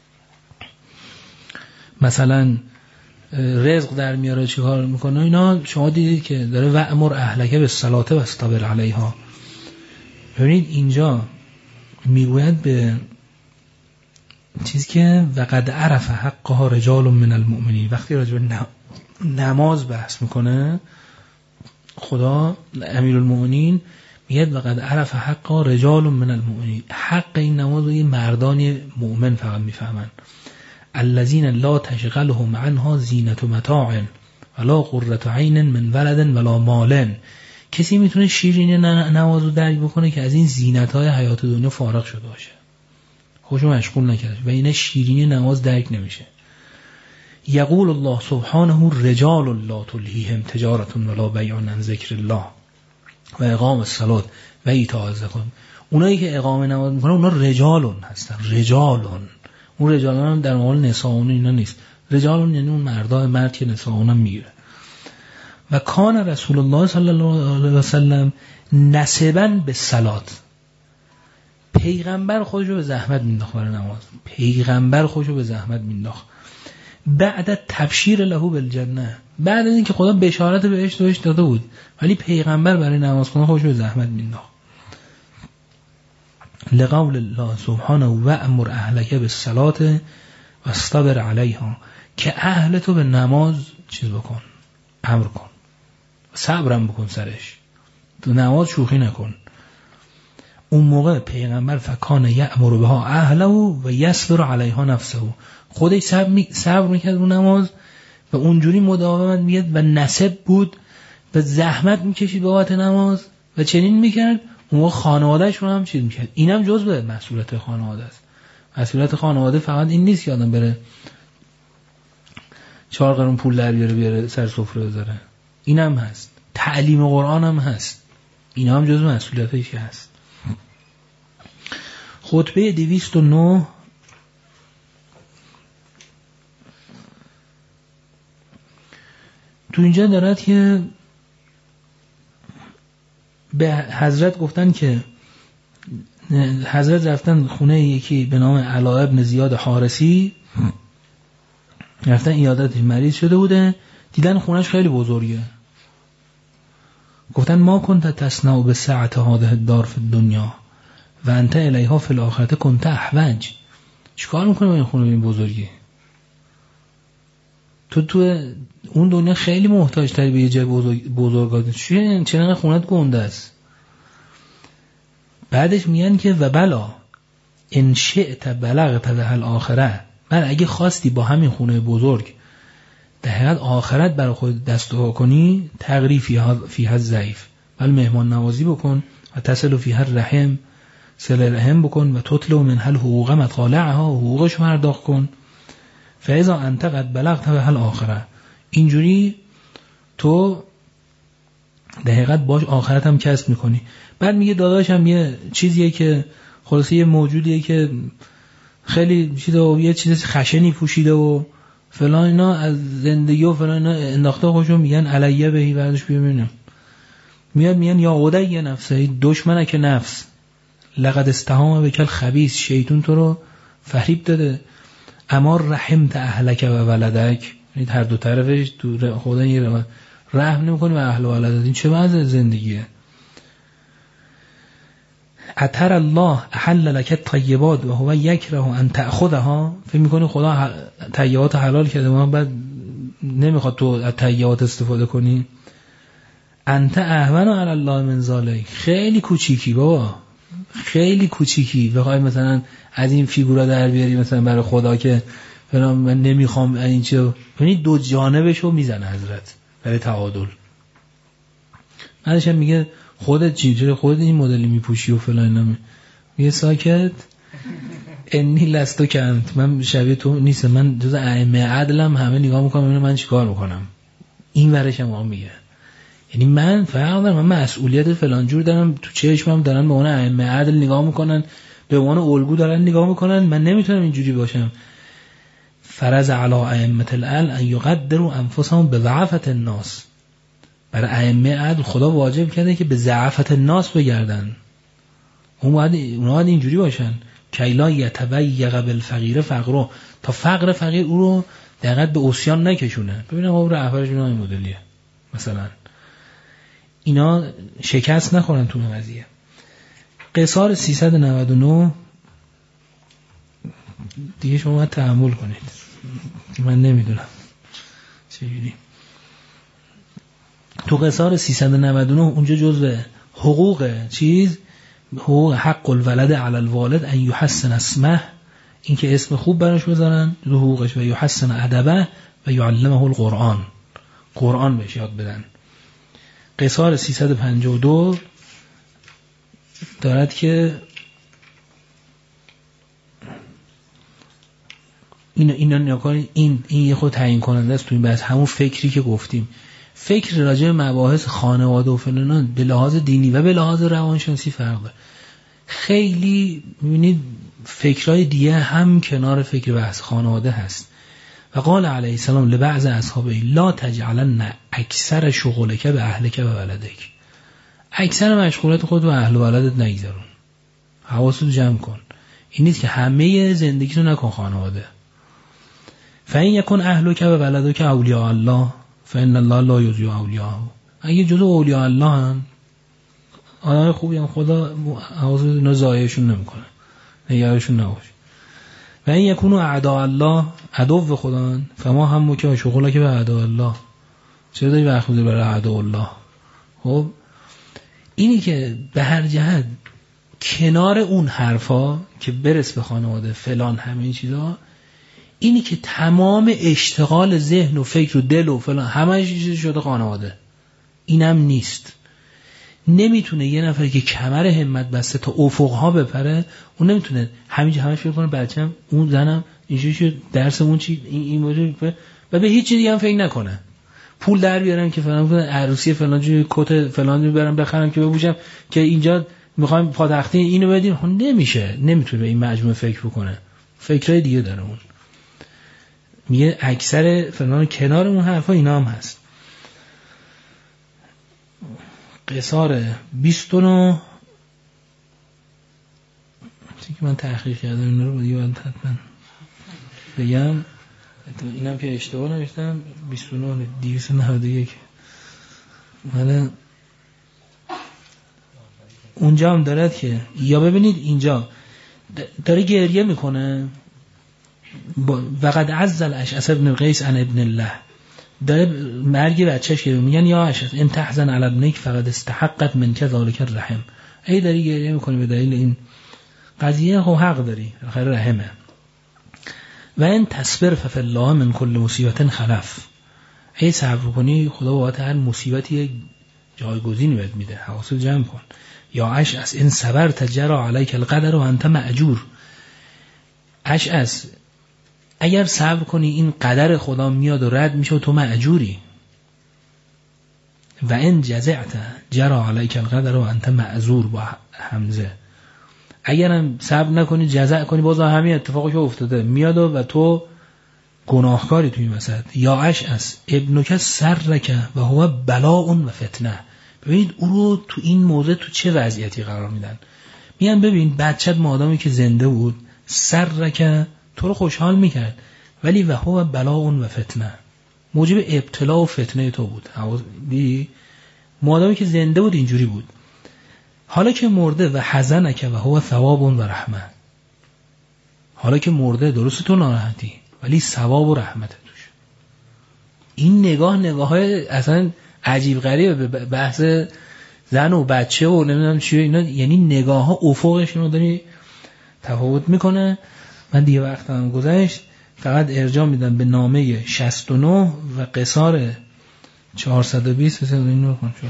مثلا رزق در میاره چی کار میکنه اینا. شما دیدید که داره وأمر اهلک بالصلاة واصطبر علیها. ببینید اینجا میگوید به چیزی که وقد عرف حقها رجال من المؤمنین، وقتی راجع به نماز بحث میکنه خدا امیرالمؤمنین میگه وقد عرف حقها رجال من المؤمنین، حق این نماز رو یه مردان مؤمن فقط میفهمن. الذين لا تشغلهم عنها زینت متاع ولا قرة عین من ولد ولا مال. کسی میتونه شیرین نماز رو درک بکنه که از این زینت‌های حیات دنیا فارغ شده باشه. خودشو مشغول نکرده و این شیرینی نماز درک نمیشه. یقول الله سبحانه رجال لا تلهیهم تجارت ولا بیع عن ذکر الله و اقام الصلاة و ایتاء الزکات. اونایی که اقامه نماز میکنن اونا رجالون هستن. رجالون، اون رجالون هم در مقابل نساءون اینا نیست. رجالون یعنی اون مرد که نساءون هم میگیره. و کان رسول الله صلی الله علیه و سلم نسباً به صلات، پیغمبر خودشو به زحمت مینداخت برای نماز. پیغمبر خودشو به زحمت مینداخت. بعد تبشیر له بالجنه، بعد از اینکه خدا بشارت بهشت بهش داده بود، ولی پیغمبر برای نماز خوندن خودشو به زحمت مینداخت. لقول الله سبحانه و امر اهلک بالصلاه واصطبر علیها، که اهل تو به نماز چیز بکن، امر کن، صبرم بکن سرش، تو نماز شوخی نکن. اون موقع پیغمبر فکان یأمر بها اهله و یصبر علیها نفسه، خودش صبر میکرد رو نماز و اونجوری مداومت میکرد و نسب بود و زحمت میکشید بابت نماز و چنین میکرد. اون موقع خانوادهش رو هم چیز میکرد. اینم جزء مسئولیت خانواده است. مسئولیت خانواده فقط این نیست که آدم بره 4 قرون پول در بیاره سر سفره بذاره، اینم هست. تعلیم قرآن هم هست، اینا هم جزء مسئولیتش هست. خطبه 209 تو اینجا دارد که به حضرت گفتن که حضرت رفتن خونه یکی به نام علا ابن زیاد حارسی، رفتن عیادتش، مریض شده بوده، دیدن خونش خیلی بزرگه. گفتن ما کنت تصنع به ساعت هذه الدار فی الدنیا و انت الیها فی الاخرة کنت احوج. چیکار میکنی با این خونه این بزرگی؟ تو اون دنیا خیلی محتاج تری به یه جای بزرگات. چرا خونت گنده است؟ بعدش میگن که و بلا ان شئت بلغت به الاخره، من اگه خواستی با همین خونه بزرگ در حقیقت آخرت برای خود دستو کنی، تغریفی فیها ضعیف، ولی مهمان نوازی بکن و تصل فیها رحم، صله رحم بکن و تطلو من هل حقوق مطالعها، حقوقش پرداخت کن. فاذا انت قد بلغت به الاخره، اینجوری تو در حقیقت باش آخرت هم کسب میکنی. بعد میگه داداشم یه چیزیه که خلاصه یه موجودیه که خیلی چیزا و یه چیز خشنی پوشیده و فلان اینا، از زندگی و فلان اینا انداخته خودشو، میگن علیه بهی، بعدش ببینم میگن یا عدی نفسه، دشمنه که نفس، لقد استهام بکل خبیث، شیطون تو رو فریب داده، اما رحمت اهلک و ولدک، یعنی هر دو طرفش تو خدا یه رحم نمی‌کنی به اهل و ولدت. این چه وضع زندگیه؟ اتر الله احل لك الطیبات و هو یکره ان تأخذها، فکر می‌کنی خدا طیبات حلال کرده ما بعد نمیخواد تو از طیبات استفاده کنی؟ انت اهون علی الله من ذلک، خیلی کوچیکی بابا، خیلی کوچیکی بخوای مثلا از این فیگورا در بیاری مثلا برای خدا که فلان من نمیخوام این چه، یعنی دو جانبشو میزنه حضرت برای تعادل. بعدش هم میگه خودت چجوری خودت این مدلی میپوشی و فلان اینا، میگه ساکت، انی لستو کنت، من شبیه تو نیستم، من جز ائمه عدلم، همه نگاه میکنم ببینم من چیکار میکنم. این ورشم هم میگه، یعنی من فرق دارم، من مسئولیت فلان جور دارم، تو چشمم دارن به اون ائمه عدل نگاه میکنن، به اون الگو دارن نگاه میکنن، من نمیتونم اینجوری باشم. فرض علی ائمه العدل ان یقدروا انفسهم بضعفة الناس، برای ائمه عدل خدا واجب کرده که به ضعفت الناس بگردن، اونا باید اینجوری باشن که لا یتبیق بالفقیر فقرو، تا فقر فقیر او رو دقیقاً به عصیان نکشونه. ببینم اون رهبرشون این مدلیه مثلا، اینا شکست نخورن تو این قضیه. قصار 399 دیگه شما باید تحمل کنید، من نمیدونم چجوری. تو قصار 399 اونجا جزء حقوق چیز، حقوق حق الولد علی الوالد ان یحسن اسمه، این که اسم خوب براش بذارن، دو حقوقش، و یحسن ادبه و یعلمه القرآن، قرآن بهش یاد بدن. قصار 352 دارد که اینا نکنید. این یه خود تعیین کننده است تو این بحث. همون فکری که گفتیم، فکر راجع به مباحث خانواده و فلان به لحاظ دینی و به لحاظ روانشناسی فرق داره. خیلی می‌بینید فکرای دیگه هم کنار فکر بحث خانواده هست. و قال علیه السلام لبعض اصحابه لا تجعلن اکثر شغلک به اهلک و ولدک. اکثر مشغولیت خود و اهل و ولدت نگذرون، حواست رو جمع کن. این نیست که همه زندگی رو نکن خانواده. فین یکن اهلک و ولدک اولیاء الله فإن الله لا یضیع اولیاءه. اگه جزو اولیاء الله هم آدم خوبی هم خدا حواست رو ضایعشون نمیکنه، نگرانشون نباش. و این یکونو اعداء الله، عدو خدا، فما هم که شغله که به اعداء الله. چرا داری وقت میذاری برای اعداء الله؟ خب اینی که به هر جهت کنار اون حرفا که برس به خانواده فلان همه این چیزا، اینی که تمام اشتغال ذهن و فکر و دل و فلان همه چیز شده خانواده، اینم نیست. نمیتونه یه نفر که کمر همت بسته تا افقها بپره، اون نمیتونه همینجا همش فکر کنه بچه‌م اون زنم اینجوری درس اون چی این موضوع و به هیچ چیزی دیگه هم فکر نکنه. پول در بیارم که فلان کنم، عروسی فلان جوری کت فلان رو برم بخرم که بپوشم، که اینجا میخوایم پاتختی اینو بدیم. نمیشه، نمیتونه به این مجموعه فکر بکنه، فکرای دیگه داره. اون میگه اکثر فلان کنار اون حرفا اینا هم هست. قصار 29 چون که من تحقیق کردم این رو دیگه باید حتما بگم، اینم که اشتباه نوشتم 29 291 من اونجا هم دارد که یا ببینید اینجا داره گریه میکنه وقد عزل اشعث ابن قیس عن ابن الله، داره مرگ بچهش که میگن یا اشعث ان تحزن علی ابنک فقد استحقت منک ذلک الرحم. ای داری گریه میکنی به دلیل این قضیه، خب حق داری، خیر رحمه. و این تصبر ففی الله من کل مصیبت خلف. ای صبر کنی خدا بابت هر مصیبتی جایگزینی بهت میده، حواست جمع کن. یا اشعث ان صبرت جرى علیک القدر و انت مأجور. اشعث اگر صبر کنی این قدر خدا میاد و رد میشه و تو مأجوری. و ان جزعت جرى علیک القدر و انت معذور با همزه. اگرم صبر نکنی جزع کنی باز همین اتفاقی که افتاده میاد و تو گناهکاری توی وسط. یا اشعث ابنک سرک و هو بلاء و فتنه. ببینید او رو تو این موضع تو چه وضعیتی قرار میدن. میگن ببین بچت مادامی که زنده بود سرک تو رو خوشحال میکرد، ولی و هو بلاء و فتنه، موجب ابتلا و فتنه تو بود. مادامی که زنده بود اینجوری بود. حالا که مرده و حزنک و هو ثواب و رحمه. حالا که مرده درست تو ناراحتی ولی ثواب و رحمت توش. این نگاه اصلا عجیب غریبه به بحث زن و بچه و نمیدونم چیه اینا، یعنی نگاه ها افقش رو داری تفاوت میکنه. من دیگه وقتم گذشت، فقط ارجاع میدم به نامه 69 و قصار 420. این رو کن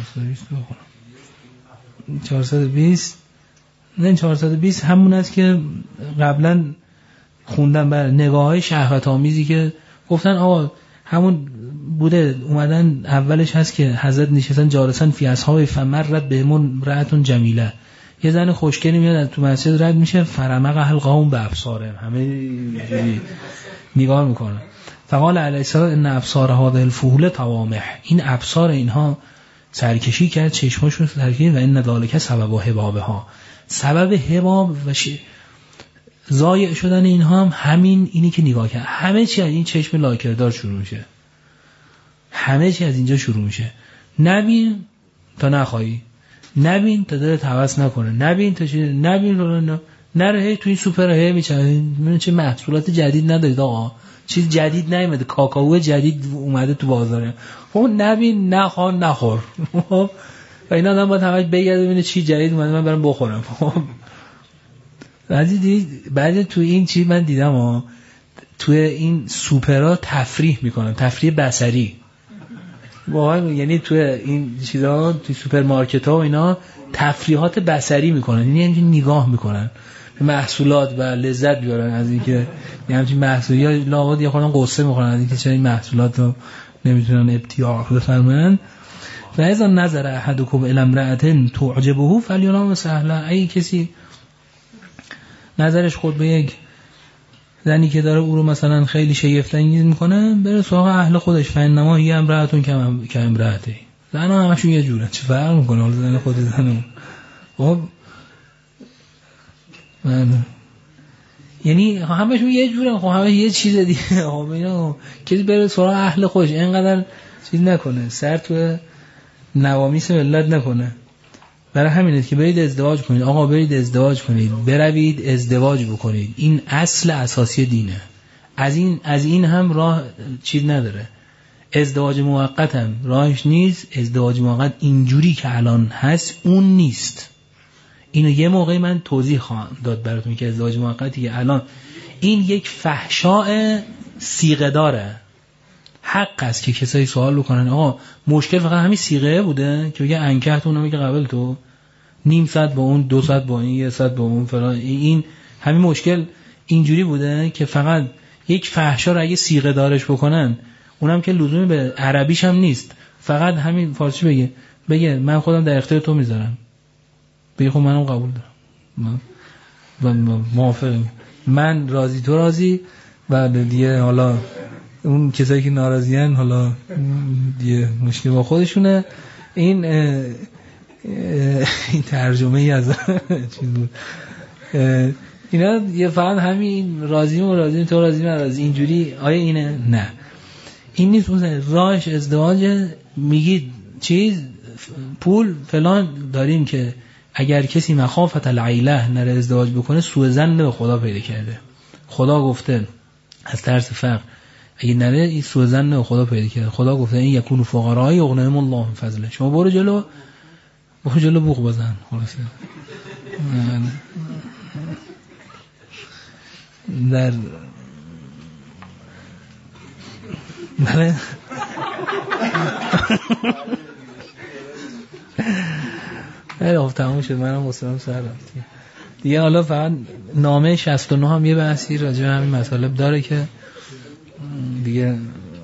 420 نه 420 همون است که قبلا خوندم بر نگاه های شهوت آمیزی که گفتن آقا همون بوده. اومدن اولش هست که حضرت نشستن جالسن فی اصحاب فمرت بهمون رأتون جمیله، یه زن خوشگلی میاد تو مسجد رد میشه فرمق حلقه‌هم به ابصارهم، همه نگاه میکنه. فقال علیه السلام ان ابصار هذه الفحول توامح. این ابصار اینها سرکشی کرد، چشماشون سرکشی. و ان ذالک سبب حبابها، سبب حباب و ضایع شدن اینها هم همین اینی که نگاه کرد. همه چی از این چشم لاکردار شروع میشه، همه چی از اینجا شروع میشه. نبین تا نخوایی، نبین تا دلت هوس نکنه، نبین تا چی، نبین نره تو این سوپر هی میچنه چه محصولات جدید ندارید آقا، چیز جدید نیومده، کاکائو جدید اومده تو بازار، خب نبین نخور و اینا آدم باید همش بگرده ببینه چی جدید اومده من برام بخورم. بعد تو این چی من دیدم تو این سوپرها تفریح میکنن، تفریح بصری واقعا، یعنی تو این چیزا تو سوپرمارکت ها و اینا تفریحات بصری میکنن، یعنی نگاه میکنن محصولات و لذت بیارن از اینکه همچین محصولی لابد یه خودم قصه میخورن از اینکه چه این محصولات رو نمیتونن ابتیاع بفرماین. و اذا نظر احدکم الی امرأة تعجبه فلینام سهلا، اگه کسی نظرش خود به یک زنی که داره او رو مثلا خیلی شگفت انگیز میکنه بره سراغ اهل خودش، فانما هی امرأة که امرأته، زنا همشون یه جوره، چه فرق میکنه حالا زن خود زنمون. خب یعنی همشون یه جوره، خب همه یه چیز دیگه. خب اینا کسی بره سراغ اهل خودش، اینقدر چیز نکنه، سر تو نوامیس ملت نکنه. برای همینه که برید ازدواج کنید، آقا برید ازدواج کنید، بروید ازدواج بکنید، این اصل اساسی دینه. از این هم راه چیز نداره. ازدواج موقت هم راهش نیست. ازدواج موقت اینجوری که الان هست اون نیست. اینو یه موقعی من توضیح خواهم داد براتون که ازدواج موقتی که الان این یک فحشاء صیغه داره. حق است که کسایی سوال بکنن آقا مشکل فقط همین صیغه بوده که بگه انکحتون رو میگه قبل تو نیم ساعت با اون 2 ساعت با این 1 ساعت با اون فلان، این همین مشکل اینجوری بوده که فقط یک فحشا رو اگه صیغه دارش بکنن، اونم که لزومی به عربیش هم نیست، فقط همین فارسی بگه من خودم در اختیار تو میذارم، بگه خب منم قبول دارم، من موافقم، من راضی تو راضی، و دیگه حالا اون کسایی که ناراضیان حالا دیگه مشکل با خودشونه. این ترجمه ای از چیز بود. اینا یه فقط همین راضی و راضی تو راضی من راضی اینجوری آیا اینه؟ نه این نیست. اون راهش ازدواج میگید چیز پول فلان داریم که اگر کسی مخافت العیله نره ازدواج بکنه سوء ظن به خدا پیدا کرده. خدا گفته از ترس فقر اگه نره این سوء ظن به خدا پیدا کرده. خدا گفته این یکونوا فقراء یغنیهم الله من فضله. شما برو جلو بوق بزن. خلاصه در بله خب تموم شد، منم مصرم سر رفت دیگه. حالا فقط نامه 69 هم یه بحثی راجع به همین مطالب داره که دیگه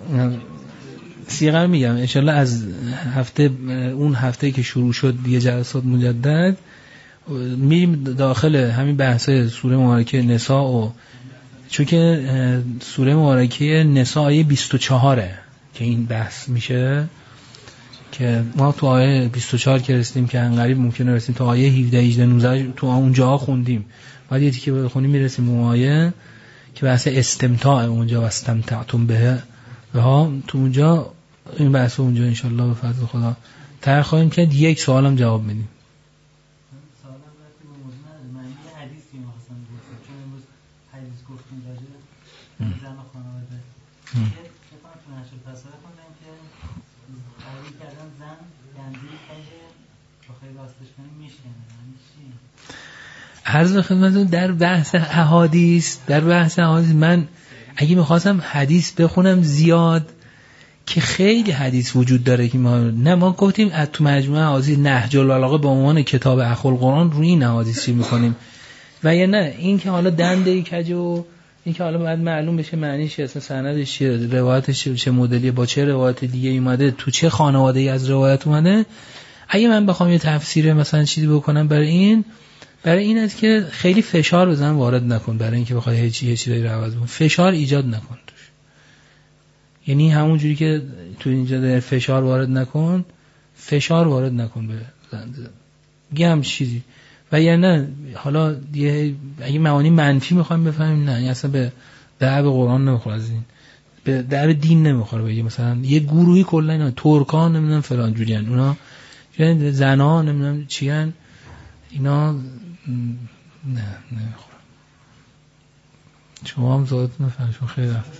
سیغر میگم انشالله از اون هفته که شروع شد دیگه جلسات مجدد میریم داخل همین بحثای سوره مبارکه نساء و چون که سوره مبارکه نساء آیه 24 که این بحث میشه که ما تو آیه 24 که رسیدیم که انقریب ممکنه رسیم تا آیه 17 18 19 تو اونجا خوندیم، بعد یه تیکه بخونیم میرسیم اون آیه که بحث استمتاع اونجا و استمتعتم به ها تو اونجا این بحث اونجا انشالله به فضل خدا تر خواهیم که یک سوالم جواب میدیم. سوالم وقتی به موضوع نداره، من یه حدیثی می‌خواستم بگم چون امروز حدیث گفتیم راجع به زن و خانواده که فقط تو نشر فساد خوندم که قبول کردن زن گندی که بخوای راستش کنی میشکنه. یعنی چی؟ عرض خدمتتون در بحث احادیث من اگه میخواستم حدیث بخونم زیاد که خیلی حدیث وجود داره که ما گفتیم تو مجموعه احادیث نهج البلاغه به عنوان کتاب اخو القرآن روی این احادیث چی میکنیم و یا نه این که حالا دنده کج و این که حالا باید معلوم بشه معنیش چیه، اصلا سندش چیه، روایتش چه مدلی با چه روایت دیگه اومده، تو چه خانواده‌ای از روایت اومده. اگه من بخوام یه تفسیر مثلا چیزی بکنم برای این است که خیلی فشار بزن وارد نکن برای اینکه بخوای هیچ چیزی رو عوض کنی، فشار ایجاد نکن توش. یعنی همون جوری که تو اینجا فشار وارد نکن به گم چیزی و یا نه حالا اگه معانی منفی میخوایم بفهمیم نه اصلا به درب قرآن نمیخوره، از این به درب دین نمیخوره. بگه مثلا یه گروهی کلا اینا ترکان نمیدونم فلان جوریان، اونا زنا نمیدونم چیان، اینا نه نمیخوره. شما هم زادت نفهم شما خیلی رفت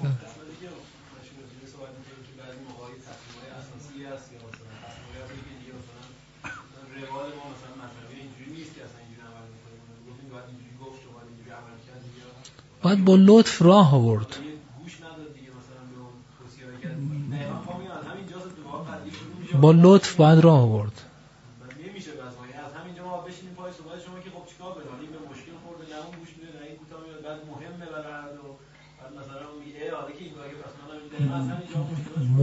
باید با لطف راه آورد. با لطف باید راه آورد. نمیشه از همینجا ما بشینیم پای صحبت شما که خب چیکار کنیم، این به مشکل خورده نه اون گوش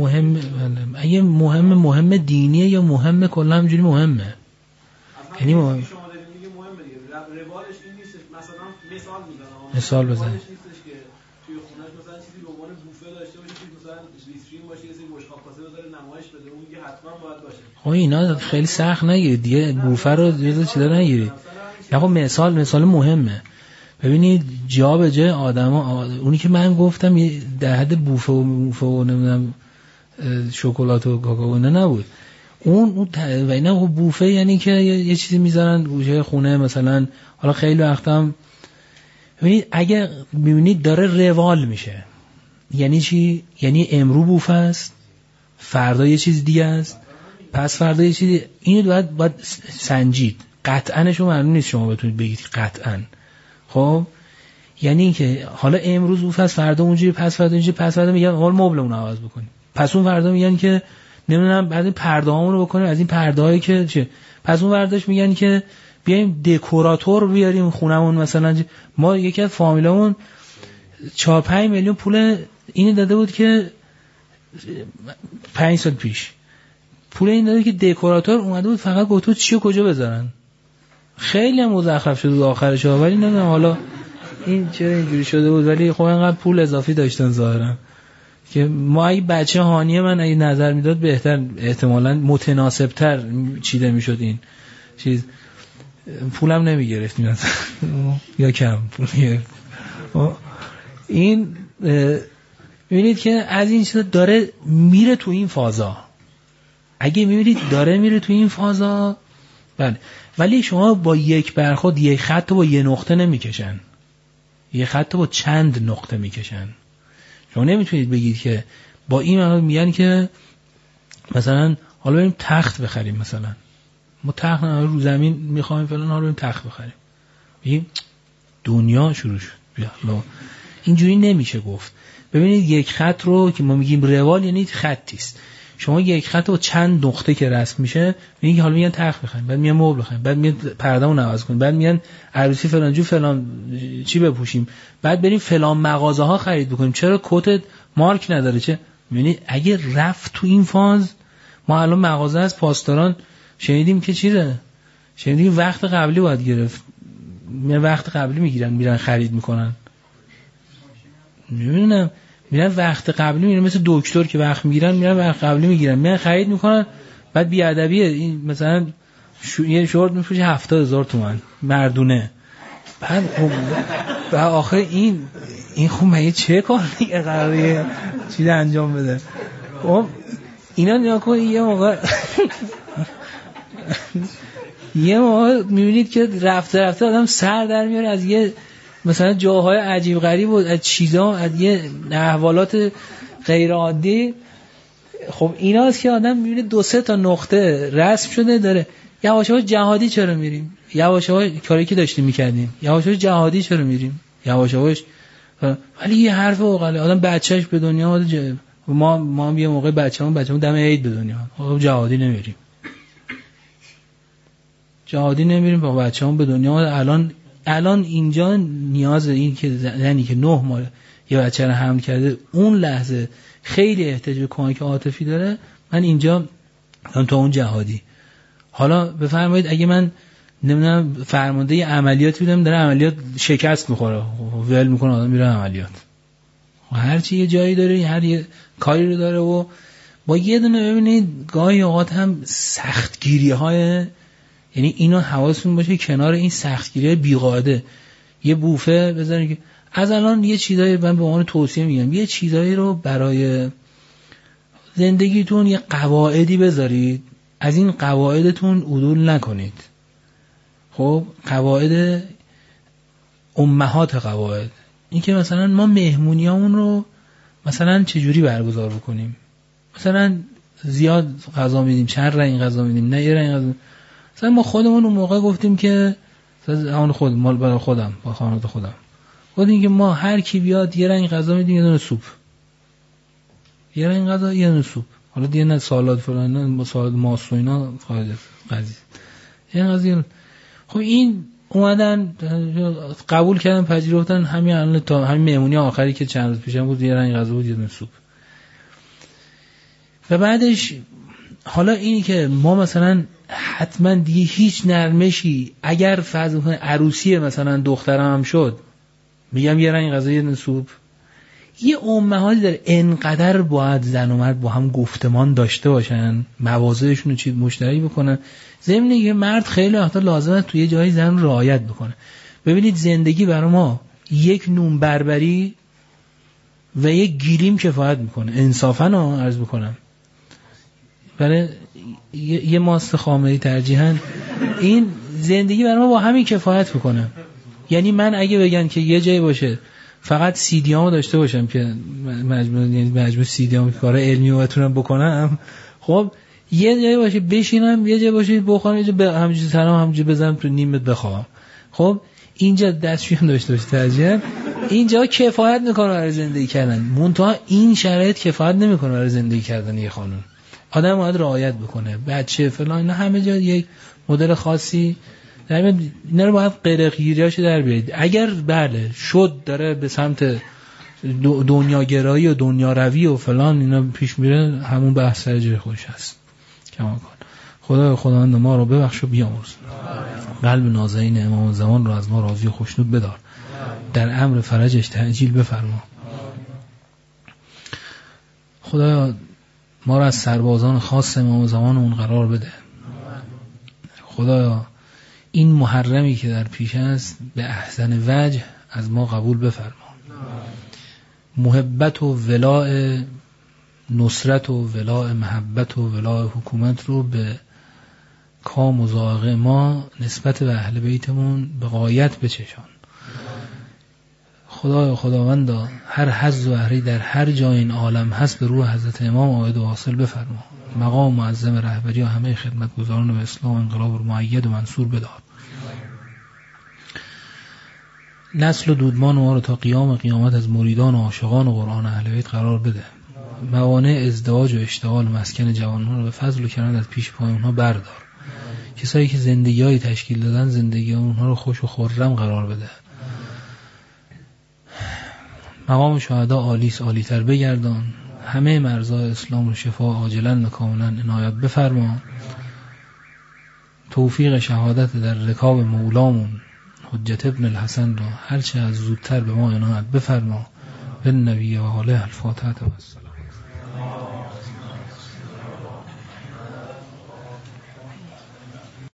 اگه مهم دینیه یا مهم کلا همینجوری مهمه. یعنی شما دارید میگه مهمه دیگه، روالش این نیست. مثلا مثال بزنم، نیستش که توی خونه‌اش مثلا چیزی به عنوان بوفه داشته باشه که مثلا ویترین باشه، یه سری بشقاب کاسه بذاره نمایش بده، اون میگه حتما باید باشه. خب اینا خیلی سخت نگیرید دیگه، بوفه رو یه چیزا نگیرید. آقا مثال مهمه. ببینید جا به جای آدما، اونی که من گفتم در حد بوفه و نمیدونم شکلات و کاکائو اینا نبود. اون و اینا بوفه یعنی که یه چیزی میذارن گوشه خونه مثلا. حالا خیلی وقتام ببینید اگه میبینید داره روال میشه، یعنی چی؟ یعنی امرو بوفه است، فردا یه چیز دیگه است، پس فردا یه چیزی. اینو باید سنجید. قطعاً شما معلوم نیست شما بتونید بگید قطعاً. خب یعنی اینکه حالا امروز بوفه است، فردا اونجوری، پس فردا اینجوری، پس فردا میگن حالا مبلمون رو عوض بکنیم، پس اون فردا میگن که نمیدونم بعد پرده‌هامون رو بکنیم از این پرده‌هایی که چه، پس اون ورداش میگن که بیایم دکوراتور بیاریم خونمون. مثلا ما یکی از فامیلامون 4-5 میلیون پول اینو داده بود که 5 سال پیش پول این داده که دکوراتور اومده بود فقط گفت تو چیو کجا بذارن. خیلی هم مزخرف شد آخرش، ولی نمیدونم حالا این چرا اینجوری شده بود، ولی خب اینقدر پول اضافی داشتن ظاهرا که ما اگه بچه هانیه من اگه نظر میداد بهتر، احتمالاً متناسب‌تر چیده میشد این چیز. پولم نمیگرفتیم مثلا یا کم پول میگرفت. این میبینید که از این چیز داره میره تو این فازا. اگه میبینید داره میره تو این فازا بله، ولی شما با یک برخورد یک خط با یه نقطه نمیکشن، یک خط با چند نقطه میکشن. شما نمیتونید بگید که با این میگن که مثلا حالا بریم تخت بخریم، مثلا ما تخت رو زمین میخوایم فلان، حالا بریم تخت بخریم، بگیم دنیا شروع شد. اینجوری نمیشه گفت. ببینید یک خط رو که ما میگیم روال یعنی خطی است. شما یک خط با چند نقطه که رسم میشه، میگن حالا میگن تخت بخریم، بعد میگن مبل بخریم، بعد میگن پردهمون عوض کنیم، بعد میگن عروسی فلان جو فلان چی بپوشیم، بعد بریم فلان مغازه ها خرید بکنیم، چرا کتت مارک نداره چه. میبینید اگه رفت تو این فاز، ما الان مغازه از پاسداران شنیدیم که چیزه، شنیدیم وقت قبلی باید گرفت، وقت قبلی میگیرن میرن خرید میکنن. نمیدونم میرن وقت قبلی میرن، مثل دکتر که وقت میگیرن میرن وقت قبلی میگیرن، میرن خرید میکنن. بعد بیادبیه این مثلا یه شورت میفروشه 70,000 تومان مردونه، بعد آخر این خب مگه چه کاری قراره چیز انجام بده. خب اینا نیا کن یه موقع میبینید که رفته آدم سر در میاره از یه مثلا جاهای عجیب غریب و از چیزا، از یه احوالات غیر عادی. خب ایناست که آدم میبینه 2-3 تا نقطه رسم شده داره. یواشاش جهادی چرا میریم؟ یواشاش کاری که داشتیم میکردیم، یواشاش جهادی چرا میریم؟ یواشاش ولی یه حرف اوقاله آدم بچهش به دنیا اومده. ما یه موقع بچه‌مون دم عید به دنیا، خب جهادی نمیریم، جهادی نمیریم با بچه‌مون به دنیا. الان اینجا نیاز این که زنی که 9 ماه یه بچه رو حمل کرده اون لحظه خیلی احتیاج به کمک عاطفی داره. من اینجا تو اون جهادی. حالا بفرمایید اگه من نمیدونم فرمانده عملیاتی بودم داره عملیات شکست میخوره، ول میکنه آدم میره عملیات، هر چی یه جایی داره، هر یه کاری رو داره. و با یه دونه ببینید گاهی اوقات هم سختگیری های، یعنی اینو حواستون باشه کنار این سختگیری بیقاعده یه بوفه بذارین که از الان یه چیزایی من به عنوان توصیه میگم، یه چیزایی رو برای زندگیتون یه قواعدی بذارید، از این قواعدتون عدول نکنید. خب قواعد امهات قواعد این که مثلا ما مهمونیامون رو مثلا چجوری برگزار بکنیم، مثلا زیاد غذا میدیم، چند رنگ غذا میدیم، نه یه رنگ غذا. مثلا ما خودمون اون موقع گفتیم که اون خود مال برای خودم با خانواده خودم گفتیم که ما هر کی بیاد یه رنگ غذا میدیم، یه دونه سوپ، یه رنگ غذا یه دونه سوپ، حالا دیگه نه سالاد فلان نه سالاد ماست و اینا قاعده قضیه این قضیه. خب این اومدن قبول کردن پذیرفتن، همین الان تا همین مهمونی آخری که چند روز پیشم بود یه رنگ غذا بود یه دونه سوپ. و بعدش حالا اینی که ما مثلا حتما دیگه هیچ نرمشی اگر فرض کنه عروسی مثلا دخترم هم شد میگم یه رنگ غذا یه سوپ، یه امهاتی داره انقدر باید زن و مرد با هم گفتمان داشته باشن، مواضعشون رو چیز مشترک بکنن. ضمن یه مرد خیلی وقتا لازمه توی یه جایی زن رعایت بکنه. ببینید زندگی برای ما یک نون بربری و یک گیریم کفایت میکنه، انصافا عرض بکنم، برای یه ماست خامه‌ای ترجیحاً این زندگی برای ما با همین کفایت میکنه. یعنی من اگه بگن که یه جایی باشه فقط سیدیامو داشته باشم که مجموع سیدیامو که کار علمی رو بتونم بکنم، خب یه جایی باشه بشینم، یه جایی باشه بخوام، یه جایی همینجوری سلام همینجوری بزنم تو نیمت بخوام، خب اینجا دستشویی داشته باشه ترجیحاً اینجا کفایت میکنه برای زندگی کردن. منتها این شرایط کفایت نمیکنه برای زندگی کردن یه خانم. آدم باید رعایت بکنه، بچه فلان اینا همه جا یک مدل خاصی در اینا رو باید غیرگیریاشو در بیارید. اگر بله شد داره به سمت دنیاگرایی و دنیا روی و فلان اینا پیش میره، همون بحث سر جای خودش هست. کما کن خداوند ما رو ببخش و بیامرز. قلب نازنین امام زمان رو از ما راضی و خوشنود بدار، در امر فرجش تعجیل بفرما. خدایا ما را از سربازان خاص امام زمانمون قرار بده. خدایا این محرمی که در پیش است به احسن وجه از ما قبول بفرما. محبت و ولاء نصرت و ولاء محبت و ولاء حکومت رو به کام و ذائقه ما نسبت به اهل بیتمون به غایت بچشان. خداوندا هر حظ و هری در هر جای این عالم هست به روح حضرت امام عاید و حاصل بفرما. مقام معظم رهبری و همه خدمتگزاران به اسلام و انقلاب رو مؤید و منصور بدار. نسل و دودمان ما رو تا قیام قیامت از مریدان و عاشقان و قرآن اهل بیت قرار بده. موانع ازدواج و اشتغال مسکن جوانان رو به فضل و کرم از پیش پای اونها بردار. کسایی که زندگی‌های تشکیل دادن زندگی اونها رو خوش و خرم قرار بده. مقام شهدا عالیس عالی‌تر بگردان. همه مرزای اسلام رو شفا عاجلاً و کاملاً عنایت بفرما. توفیق شهادت در رکاب مولامون حجت ابن الحسن رو هرچه از زودتر به ما عنایت بفرما. به نبی و آله الفاتحه و السلام.